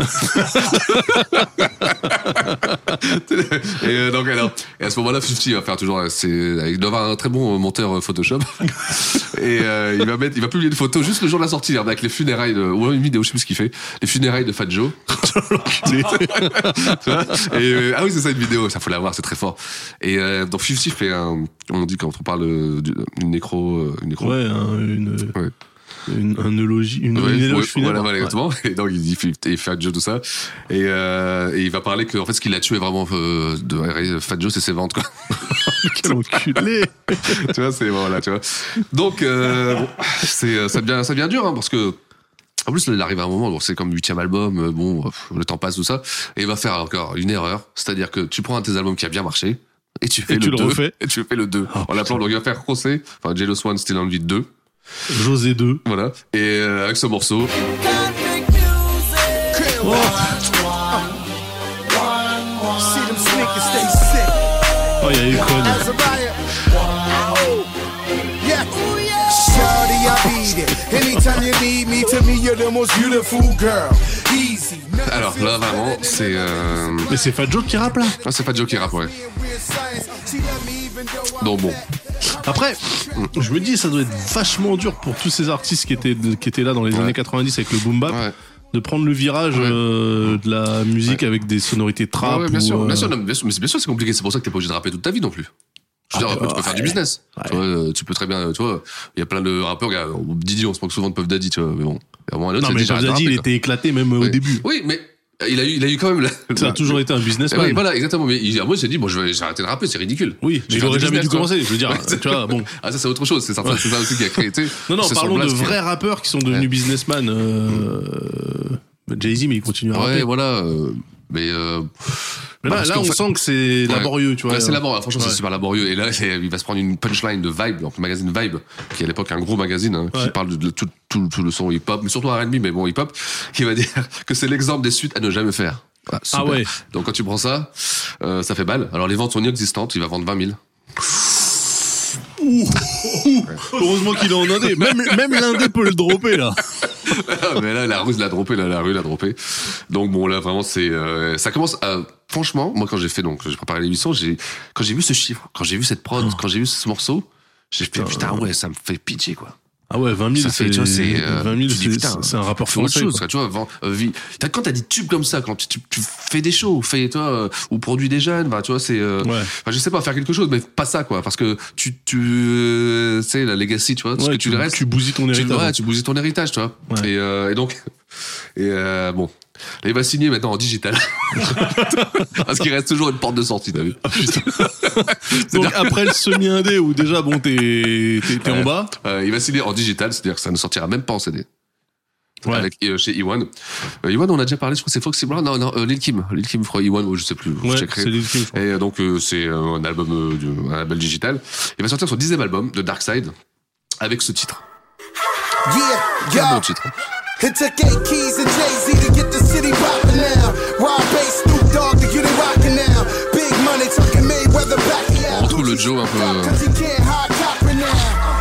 Et donc, alors, et à ce moment-là, 50 va faire toujours, il doit avoir un très bon monteur Photoshop. Et il va publier une photo juste le jour de la sortie, avec les funérailles ou une vidéo, je sais plus ce qu'il fait, les funérailles de Fat Joe. Tu vois. Et ah oui, c'est ça une vidéo, ça faut la voir, c'est très fort. Et donc 50 fait on dit quand on parle d'une nécro. Ouais, une éloge funèbre. Voilà, exactement. Et donc il fait Fat Joe tout ça. Et il va parler que en fait ce qui l'a tué vraiment de Fat Joe, c'est ses ventes, quoi. Quel enculé. Tu vois, c'est voilà, tu vois. Donc bon, ça devient dur, hein, parce que en plus il arrive à un moment, donc c'est comme 8e album, bon, le temps passe tout ça, et il va faire encore une erreur, c'est-à-dire que tu prends un de tes albums qui a bien marché. Et tu fais le 2. Et tu fais le 2. En l'appelant, donc il va faire José, enfin Jealous One, Still on Beat 2. José 2. Voilà. Et avec ce morceau. Oh. Oh, il y a eu con. Alors là vraiment c'est mais c'est Fat Joe qui rappe là. Ah, c'est Fat Joe qui rappe, ouais. Donc bon. Après, je me dis ça doit être vachement dur pour tous ces artistes qui étaient là dans les années 90 avec le boom bap. Ouais. De prendre le virage de la musique avec des sonorités trap. Ouais, bien sûr, mais bien sûr c'est compliqué, c'est pour ça que t'es pas obligé de rapper toute ta vie non plus. Je veux dire, tu peux faire du business. Ouais. Tu vois, tu peux très bien, tu vois, il y a plein de rappeurs, Didi, on se moque souvent de Puff Daddy, tu vois, mais bon. Non, mais Puff Daddy, il était éclaté même au début. Oui, mais il a eu quand même ça a toujours été un businessman. Oui, voilà, exactement. Mais moi, j'ai dit, bon, j'ai arrêté de rapper, c'est ridicule. Oui, mais il aurait jamais dû commencer. Je veux dire, tu vois, bon. Ah, ça, c'est autre chose. C'est ça aussi qui a créé, Non, parlons de vrais rappeurs qui sont devenus businessmen. Jay-Z, mais il continue à rapper. Ouais, voilà. Mais là, on sent que c'est laborieux, tu vois. Là, c'est laborieux. Franchement, c'est super laborieux. Et là, il va se prendre une punchline de Vibe, donc le magazine Vibe, qui est à l'époque un gros magazine, qui parle de tout le son hip-hop, mais surtout R&B, mais bon, hip-hop, qui va dire que c'est l'exemple des suites à ne jamais faire. Ah ouais. Donc quand tu prends ça, ça fait balle. Alors les ventes sont inexistantes, il va vendre 20 000. Heureusement qu'il est en indé. Même l'indé peut le dropper, là. Mais là, la rue l'a droppé. Donc bon, là, vraiment, ça commence à... Franchement, moi, quand j'ai préparé l'émission, quand j'ai vu ce chiffre, quand j'ai vu cette prod, quand j'ai vu ce morceau, j'ai fait, putain, ouais, ça me fait pitié, quoi. Ah ouais, 20 000, c'est 20 000, c'est un rappeur français. Chose, quoi. Tu vois, quand t'as des tubes comme ça, quand tu fais des shows, toi, ou produis des jeunes, bah, tu vois, c'est, je sais pas, faire quelque chose, mais pas ça, quoi, parce que tu sais, la legacy, tu vois, ce que tu restes. Tu bousilles ton héritage. Tu bousilles ton héritage, tu vois. Ouais. Et donc, bon. Là, il va signer maintenant en digital. Parce qu'il reste toujours une porte de sortie, t'as vu? Ah, putain. Donc après le semi-indé où déjà, bon, t'es en bas. Il va signer en digital, c'est-à-dire que ça ne sortira même pas en CD. Ouais. Avec, chez E1. E1, on a déjà parlé, je crois que c'est Foxy Brown. Non, Lil Kim, je crois, E1, ou je sais plus. Ouais, c'est Lil Kim. Et donc, c'est un album, un label digital. Il va sortir son 10e album, de Dark Side, avec ce titre. Un bon titre. It took 8 keys and Jay-Z to get the city poppin' now. Wild bass, Snoop Dogg to get it rockin' now. Big money talking Mayweather back. On retrouve le Joe un peu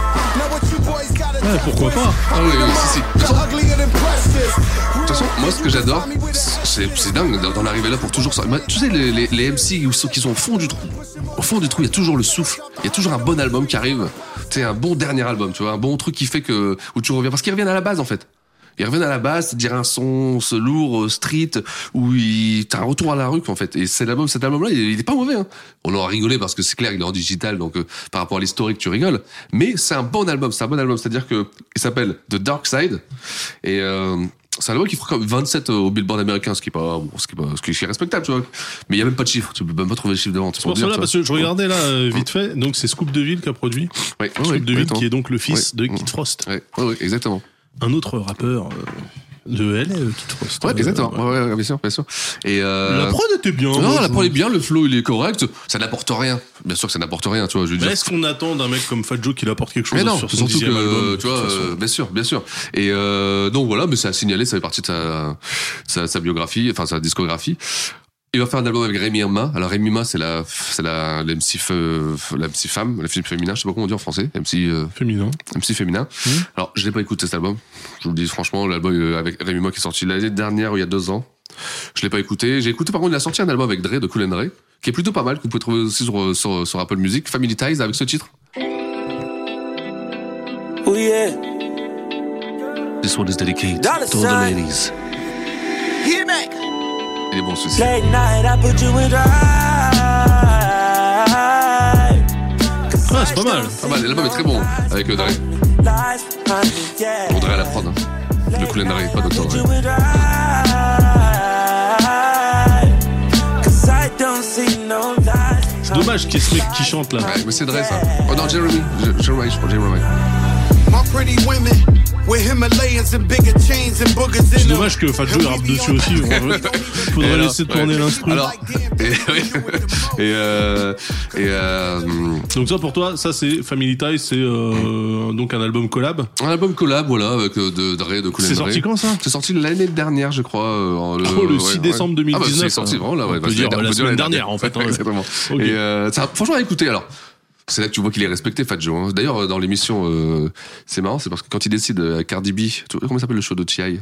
Ouais, pourquoi pas? Ah oui, si. De toute façon, moi, ce que j'adore, c'est dingue d'en arriver là pour toujours ça. Tu sais, les MC qui sont au fond du trou. Au fond du trou, il y a toujours le souffle. Il y a toujours un bon album qui arrive. Tu sais, un bon dernier album, tu vois, un bon truc qui fait où tu reviens. Parce qu'ils reviennent à la base, en fait. Ils reviennent à la base, c'est-à-dire un son lourd, street, où t'as un retour à la rue, en fait. Et cet album-là, il est pas mauvais, hein. On en a rigolé parce que c'est clair, il est en digital, donc par rapport à l'historique, tu rigoles. Mais c'est un bon album, c'est-à-dire que il s'appelle The Dark Side. Et c'est un album qui fera comme 27 au Billboard américain, ce qui est respectable, tu vois. Mais il y a même pas de chiffres, tu peux même pas trouver les chiffres de vente. C'est pour cela, parce que je regardais là, vite fait, donc c'est Scoop DeVille qui a produit. Ouais, Scoop DeVille qui est donc le fils de Kid Frost. Ouais, exactement. Un autre rappeur de LA, Kid Frost. Ouais, exactement. Ouais, bien sûr. Et la prod était bien. Non, la prod est bien, le flow il est correct. Ça n'apporte rien. Bien sûr que ça n'apporte rien, tu vois. Je veux dire. Est-ce qu'on attend d'un mec comme Fat Joe qu'il apporte quelque chose mais non, sur son 10e album, tu vois, bien sûr. Et donc voilà, mais c'est à signaler, ça fait partie de sa biographie, enfin sa discographie. Il va faire un album avec Rémi Ma. Alors Rémi Ma, c'est la MC femme, la fille féminin, je sais pas comment on dit en français, MC féminin. Alors, je l'ai pas écouté cet album. Je vous le dis franchement, l'album avec Rémi Ma qui est sorti l'année dernière, il y a 2 ans. Je l'ai pas écouté. J'ai écouté par contre, il a sorti un album avec Dre, de Cool & Dre, qui est plutôt pas mal, que vous pouvez trouver aussi sur Apple Music, Family Ties, avec ce titre. Oh yeah. This one is dedicated to all the ladies. Hit me. Il est bon celui-ci. Late night, I put you in drive. Ah, c'est pas mal. L'album est très bon avec Dre. Dre à la prod, hein. Le Cool & Dre, pas Dr. Dre. C'est dommage qu'il y ait ce mec qui chante là. Ouais, mais c'est Dre ça. Oh non, Jeremy, je crois Jeremy. C'est dommage que Fat Joe rappe dessus aussi. Faudrait laisser tourner l'instru. Alors, donc ça pour toi, ça c'est Family Ties, c'est donc un album collab. Un album collab, voilà, avec de Dre, de Cool & Dre. C'est sorti quand ça? C'est sorti l'année dernière, je crois. Le 6 décembre 2019. Ah bah c'est sorti vraiment là, ouais. On peut dire la semaine dernière en fait. Exactement. Okay. Et franchement à écouter alors. C'est là que tu vois qu'il est respecté, Fat Joe. Hein. D'ailleurs, dans l'émission, c'est marrant, c'est parce que quand il décide Cardi B, comment s'appelle le show de T.I.?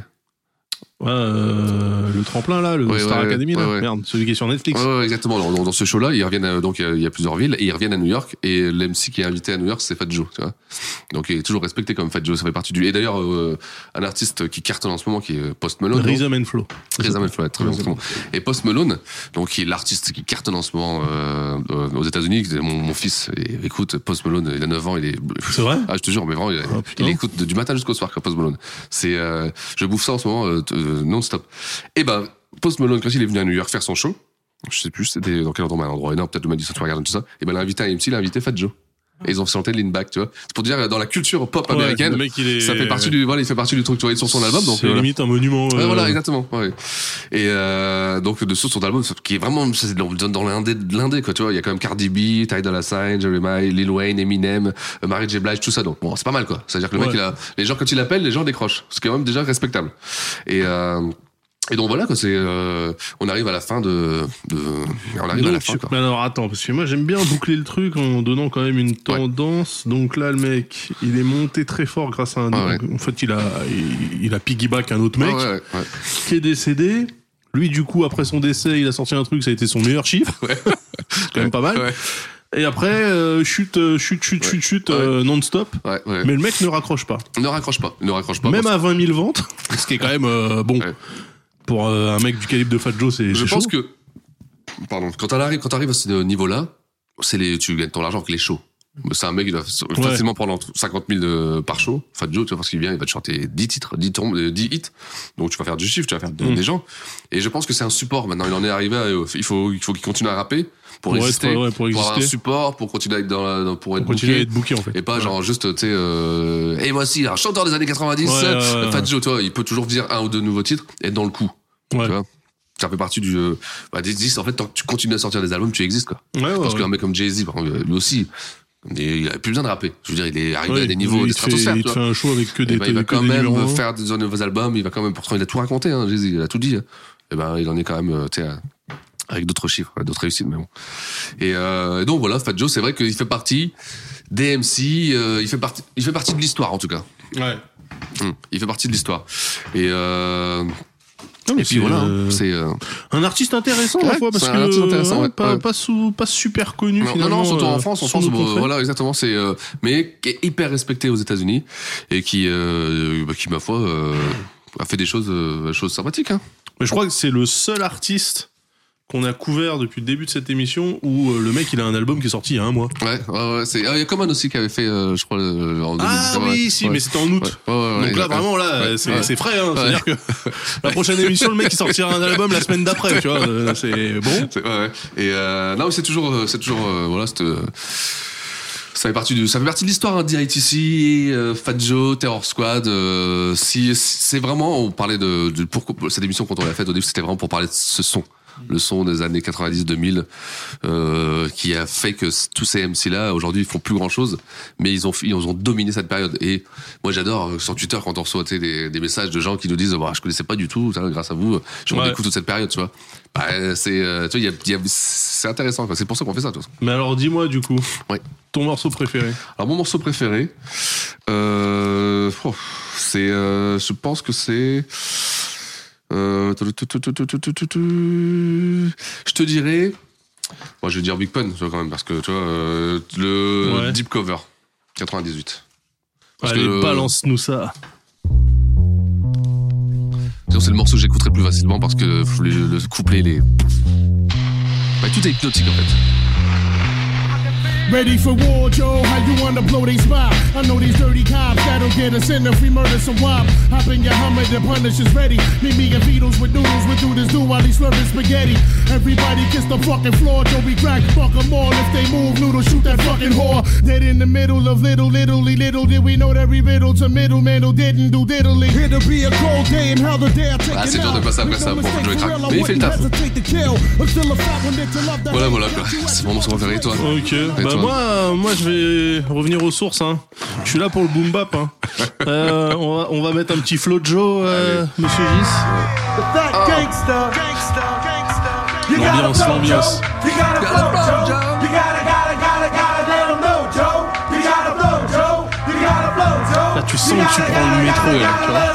Le tremplin là, le Star Academy là, merde, celui qui est sur Netflix. Ouais, exactement. Dans ce show-là, ils reviennent donc il y a plusieurs villes et ils reviennent à New York et l'MC qui est invité à New York, c'est Fat Joe, tu vois. Donc il est toujours respecté comme Fat Joe, ça fait partie du. Et d'ailleurs, un artiste qui cartonne en ce moment, qui est Post Malone. Rhythm and Flow. Rhythm and Flow, très bien. Et Post Malone, donc qui est l'artiste qui cartonne en ce moment aux États-Unis. Mon fils, écoute, Post Malone, il a 9 ans, il est. C'est vrai? Ah, je te jure, mais vraiment, il écoute du matin jusqu'au soir, Post Malone. C'est, je bouffe ça en ce moment non-stop. Et ben, Post Malone, quand il est venu à New York faire son show, je sais plus c'était dans quel endroit, un endroit énorme, peut-être de Madison Square Garden, tout ça, et ben, l'invité à MC, il a invité Fat Joe. Et ils ont chanté Lean Back, tu vois. C'est pour dire, dans la culture pop américaine, ça fait partie il fait partie du truc, tu vois, sur son album, donc. C'est limite un monument. Ouais, voilà, exactement, ouais. Et, donc, de son album, qui est vraiment, c'est dans l'indé, quoi, tu vois. Il y a quand même Cardi B, Ty Dolla $ign, Jeremiah, Lil Wayne, Eminem, Mary J. Blige, tout ça. Donc, bon, c'est pas mal, quoi. C'est-à-dire que le mec, les gens, quand il appelle, les gens décrochent. Ce qui est quand même déjà respectable. Et donc voilà, quoi, on arrive à la fin on arrive à la fin, quoi. Mais alors attends, parce que moi j'aime bien boucler le truc en donnant quand même une tendance. Ouais. Donc là le mec, il est monté très fort grâce à en fait il a piggyback un autre mec qui est décédé. Lui du coup après son décès, il a sorti un truc, ça a été son meilleur chiffre. C'est quand même pas mal. Ouais. Et après, chute non-stop. Ouais. Mais le mec ne raccroche pas. Ne raccroche pas. Même à 20 000 ventes, ce qui est quand même bon. Ouais. Pour un mec du calibre de Fat Joe, c'est Je chaud. pense que, quand t'arrives à ce niveau-là, tu gagnes ton argent avec les shows. C'est un mec, il va facilement prendre 50 000 par show. Fat Joe, tu vois, parce qu'il vient, il va te chanter 10 titres, 10 hits. Donc tu vas faire du chiffre, tu vas faire des gens. Et je pense que c'est un support. Maintenant, il en est arrivé il faut qu'il continue à rapper. Pour exister, pour avoir un support, pour continuer à être pour être booké en fait. Et pas genre juste, tu sais, et voici un chanteur des années 90, Fat Joe, toi, il peut toujours dire 1 ou 2 nouveaux titres et être dans le coup. Tu vois, ça fait partie du, en fait, tant que tu continues à sortir des albums, tu existes, quoi. Parce qu'un mec comme Jay-Z, lui aussi, il a plus besoin de rapper. Je veux dire, il est arrivé à des niveaux de stratosphère. Il fait un show avec que des il va quand même faire des nouveaux albums, il va quand même, pourtant il a tout raconté, hein, Jay-Z, il a tout dit. Et ben, il en est quand même, tu sais, avec d'autres chiffres, d'autres réussites, mais bon. Et donc voilà, Fat Joe, c'est vrai qu'il fait partie des MC, il fait partie de l'histoire en tout cas. Ouais. Il fait partie de l'histoire. Et et puis voilà, c'est un artiste intéressant à la fois parce que pas super connu finalement. Non, surtout en France, voilà exactement, c'est mais qui est hyper respecté aux États-Unis et qui ma foi a fait des choses sympathiques. Hein. Mais je crois que c'est le seul artiste qu'on a couvert depuis le début de cette émission où le mec il a un album qui est sorti il y a un mois. Ouais, il y a Common aussi qui avait fait je crois en 2017. Ah oui, si, mais c'était en août. Donc là vraiment c'est frais hein, c'est-à-dire que la prochaine émission le mec il sortira un album la semaine d'après, tu vois, c'est bon. Et non, c'est toujours voilà, ça fait partie de l'histoire hein, d'ITC, Fat Joe, Terror Squad. Si c'est vraiment, on parlait de pourquoi cette émission quand on l'a faite au début, c'était vraiment pour parler de ce son. Le son des années 90-2000 qui a fait que tous ces MC là aujourd'hui ils font plus grand chose, mais ils ont dominé cette période. Et moi j'adore sur Twitter quand on reçoit des messages de gens qui nous disent je connaissais pas du tout ça, grâce à vous je redécouvre toute cette période, tu vois. C'est intéressant quoi. C'est pour ça qu'on fait ça de toute façon. Mais alors dis-moi du coup ton morceau préféré. Alors mon morceau préféré c'est je pense que c'est je te dirais, moi je vais dire Big Pun quand même parce que tu vois le Deep Cover 98. Allez, balance-nous ça. C'est le morceau que j'écouterai plus facilement parce que le couplet tout est hypnotique en fait. Ready for war, Joe? How you wanna blow they spot? I know these dirty cops that'll get us in if we murder some wop. Hop in your Hummer, the punish is ready. Meet me and Beatles with noodles, we do this do while he's slurping spaghetti. Everybody kiss the fucking floor, Joe, we crack, fuck them all. If they move, noodle, shoot that fucking whore. Dead in the middle of little did we know that we riddle to middleman who didn't do diddly. It'll be a cold day and how the day I take c'est dur de passer après ça pour jouer crack, mais il fait le taf. Voilà quoi, c'est mon morceau préféré, toi. Ok, moi je vais revenir aux sources hein. Je suis là pour le boom bap hein. On va mettre un petit flow de Joe monsieur Gis. L'ambiance. Là tu sens que tu prends le métro là, tu vois.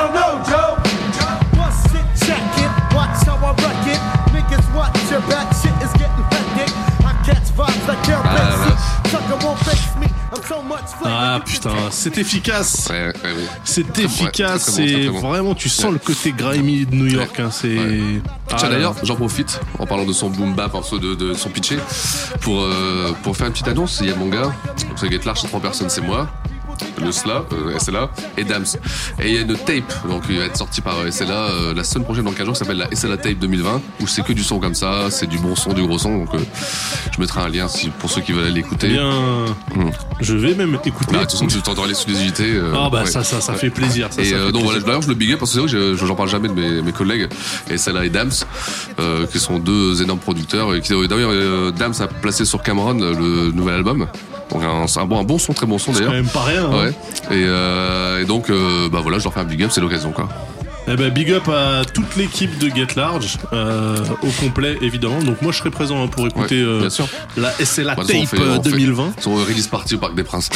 Ah putain, c'est efficace. C'est efficace. C'est vraiment, tu sens le côté grimy de New York. Hein, c'est. Tiens d'ailleurs, j'en profite en parlant de son boom bap, de son pitché, pour faire une petite annonce. Il y a mon gars, c'est Get Large, c'est 3 personnes, c'est moi. Le SLA et Dams. Et il y a une tape, donc il va être sorti par SLA la semaine prochaine dans 15 jours, qui s'appelle la SLA Tape 2020, où c'est que du son comme ça, c'est du bon son, du gros son, donc je mettrai un lien pour ceux qui veulent aller l'écouter. Bien, je vais même écouter. De toute façon, tu t'entends l'exclusivité. Ça fait plaisir. Ça, et ça fait donc plaisir. voilà, d'ailleurs je le big up parce que c'est vrai que j'en parle jamais de mes collègues, SLA et Dams, qui sont 2 énormes producteurs, et qui d'ailleurs Dams a placé sur Cameron le nouvel album. Donc un bon son, très bon son d'ailleurs. C'est quand même pas rien. Hein. Ouais. Et donc voilà, je leur fais un big up, c'est l'occasion quoi. Eh ben, big up à toute l'équipe de Get Large, au complet évidemment. Donc moi je serai présent pour écouter la SLA Tape 2020. Son release party au Parc des Princes.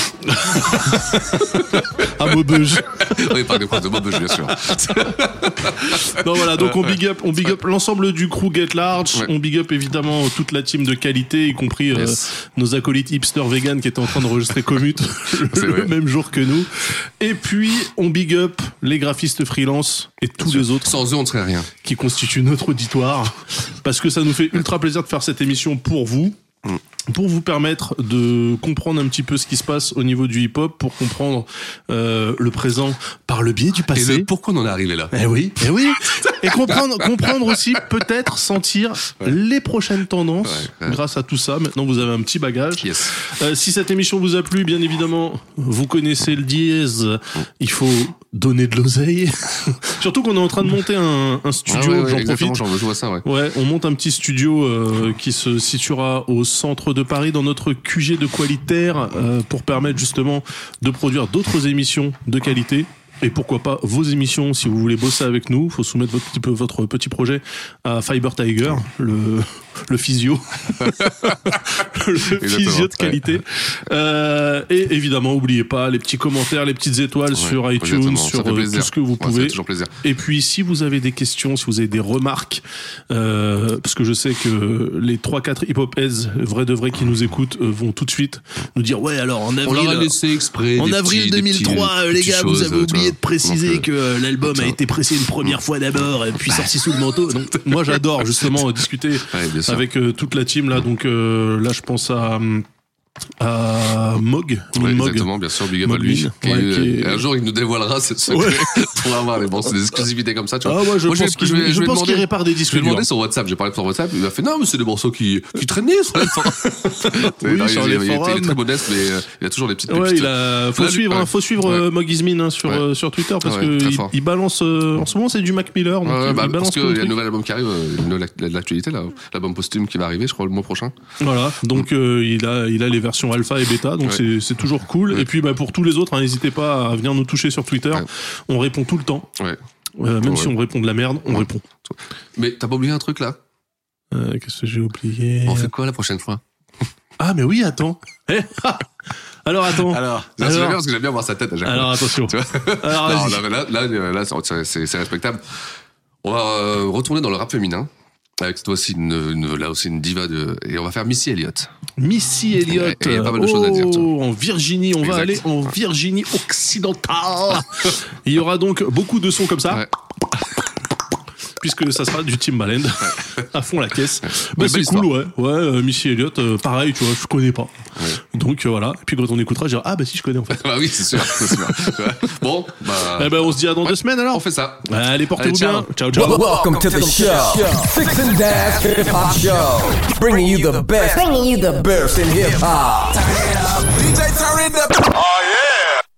À Maubeuge. Oui, Parc des Princes de Maubeuge, bien sûr. Non voilà, donc on big up l'ensemble du crew Get Large. On big up évidemment toute la team de qualité, y compris nos acolytes hipster vegan qui étaient en train d'enregistrer Commute le même jour que nous. Et puis on big up les graphistes freelance et tous les autres. Sans eux, on ne serait rien. Qui constituent notre auditoire. Parce que ça nous fait ultra plaisir de faire cette émission pour vous. Pour vous permettre de comprendre un petit peu ce qui se passe au niveau du hip-hop, pour comprendre le présent par le biais du passé. Et pourquoi on en est arrivé là. Eh oui. Et comprendre aussi, peut-être sentir les prochaines tendances grâce à tout ça. Maintenant, vous avez un petit bagage. Si cette émission vous a plu, bien évidemment, vous connaissez le dièse. Il faut donner de l'oseille. Surtout qu'on est en train de monter un studio, j'en profite. Je vois ça, on monte un petit studio qui se situera au centre de Paris, dans notre QG de Qualitaire, pour permettre justement de produire d'autres émissions de qualité. Et pourquoi pas vos émissions, si vous voulez bosser avec nous, faut soumettre votre petit projet à Fiber Tiger, le physio. Le physio de qualité. Et évidemment, n'oubliez pas les petits commentaires, les petites étoiles sur iTunes, sur tout ce que vous pouvez. toujours plaisir. Et puis, si vous avez des questions, si vous avez des remarques, parce que je sais que les 3-4 hip-hop heads, vrais de vrais, qui nous écoutent, vont tout de suite nous dire, ouais, alors en avril, on leur a laissé exprès en avril 2003, les gars, vous avez oublié de préciser que l'album a été pressé une première fois d'abord, puis sorti sous le manteau. Donc, moi, j'adore justement discuter avec toute la team là. Donc là, je pense à Mog. Exactement, bien sûr, big up à lui. Un jour, il nous dévoilera ce secret pour avoir des exclusivités comme ça. Tu vois. Je pense qu'il répare des disques. Je lui ai demandé sur WhatsApp, j'ai parlé sur WhatsApp, il m'a fait non, mais c'est des morceaux qui traînaient sur les forums. Sur les forums. Il est très modeste, mais il a toujours des petites pépites. Faut suivre Mog Ismin sur Twitter parce que il balance. En ce moment, c'est du Mac Miller. Parce qu'il y a un nouvel album qui arrive, l'actualité, l'album posthume qui va arriver, je crois, le mois prochain. Voilà, donc il a les versions alpha et bêta, donc c'est toujours cool. Et puis pour tous les autres, n'hésitez pas à venir nous toucher sur Twitter. On répond tout le temps. Même si on répond de la merde, on répond. Mais t'as pas oublié un truc là? Qu'est-ce que j'ai oublié? On fait quoi la prochaine fois? Ah mais oui, attends. Alors attends. C'est bien parce que j'aime bien voir sa tête à chaque fois. Alors attention. Là, c'est respectable. On va retourner dans le rap féminin. Avec toi aussi une diva et on va faire Missy Elliott. Missy Elliott. Il y a pas mal de choses à dire. En Virginie, on va aller en Virginie occidentale. Il y aura donc beaucoup de sons comme ça. Puisque ça sera du Timbaland à fond la caisse. C'est cool, Missy Elliott, pareil, tu vois, je connais pas. Donc voilà. Et puis quand on écoutera, je dirai si, je connais en fait. Bah oui, c'est sûr. Bon, on se dit à dans 2 semaines alors. On fait ça. Allez, portez-vous bien. Ciao. Welcome to the show, Six and Dash Hip Hop Show, bringing you the best in hip hop. DJ, turn it up.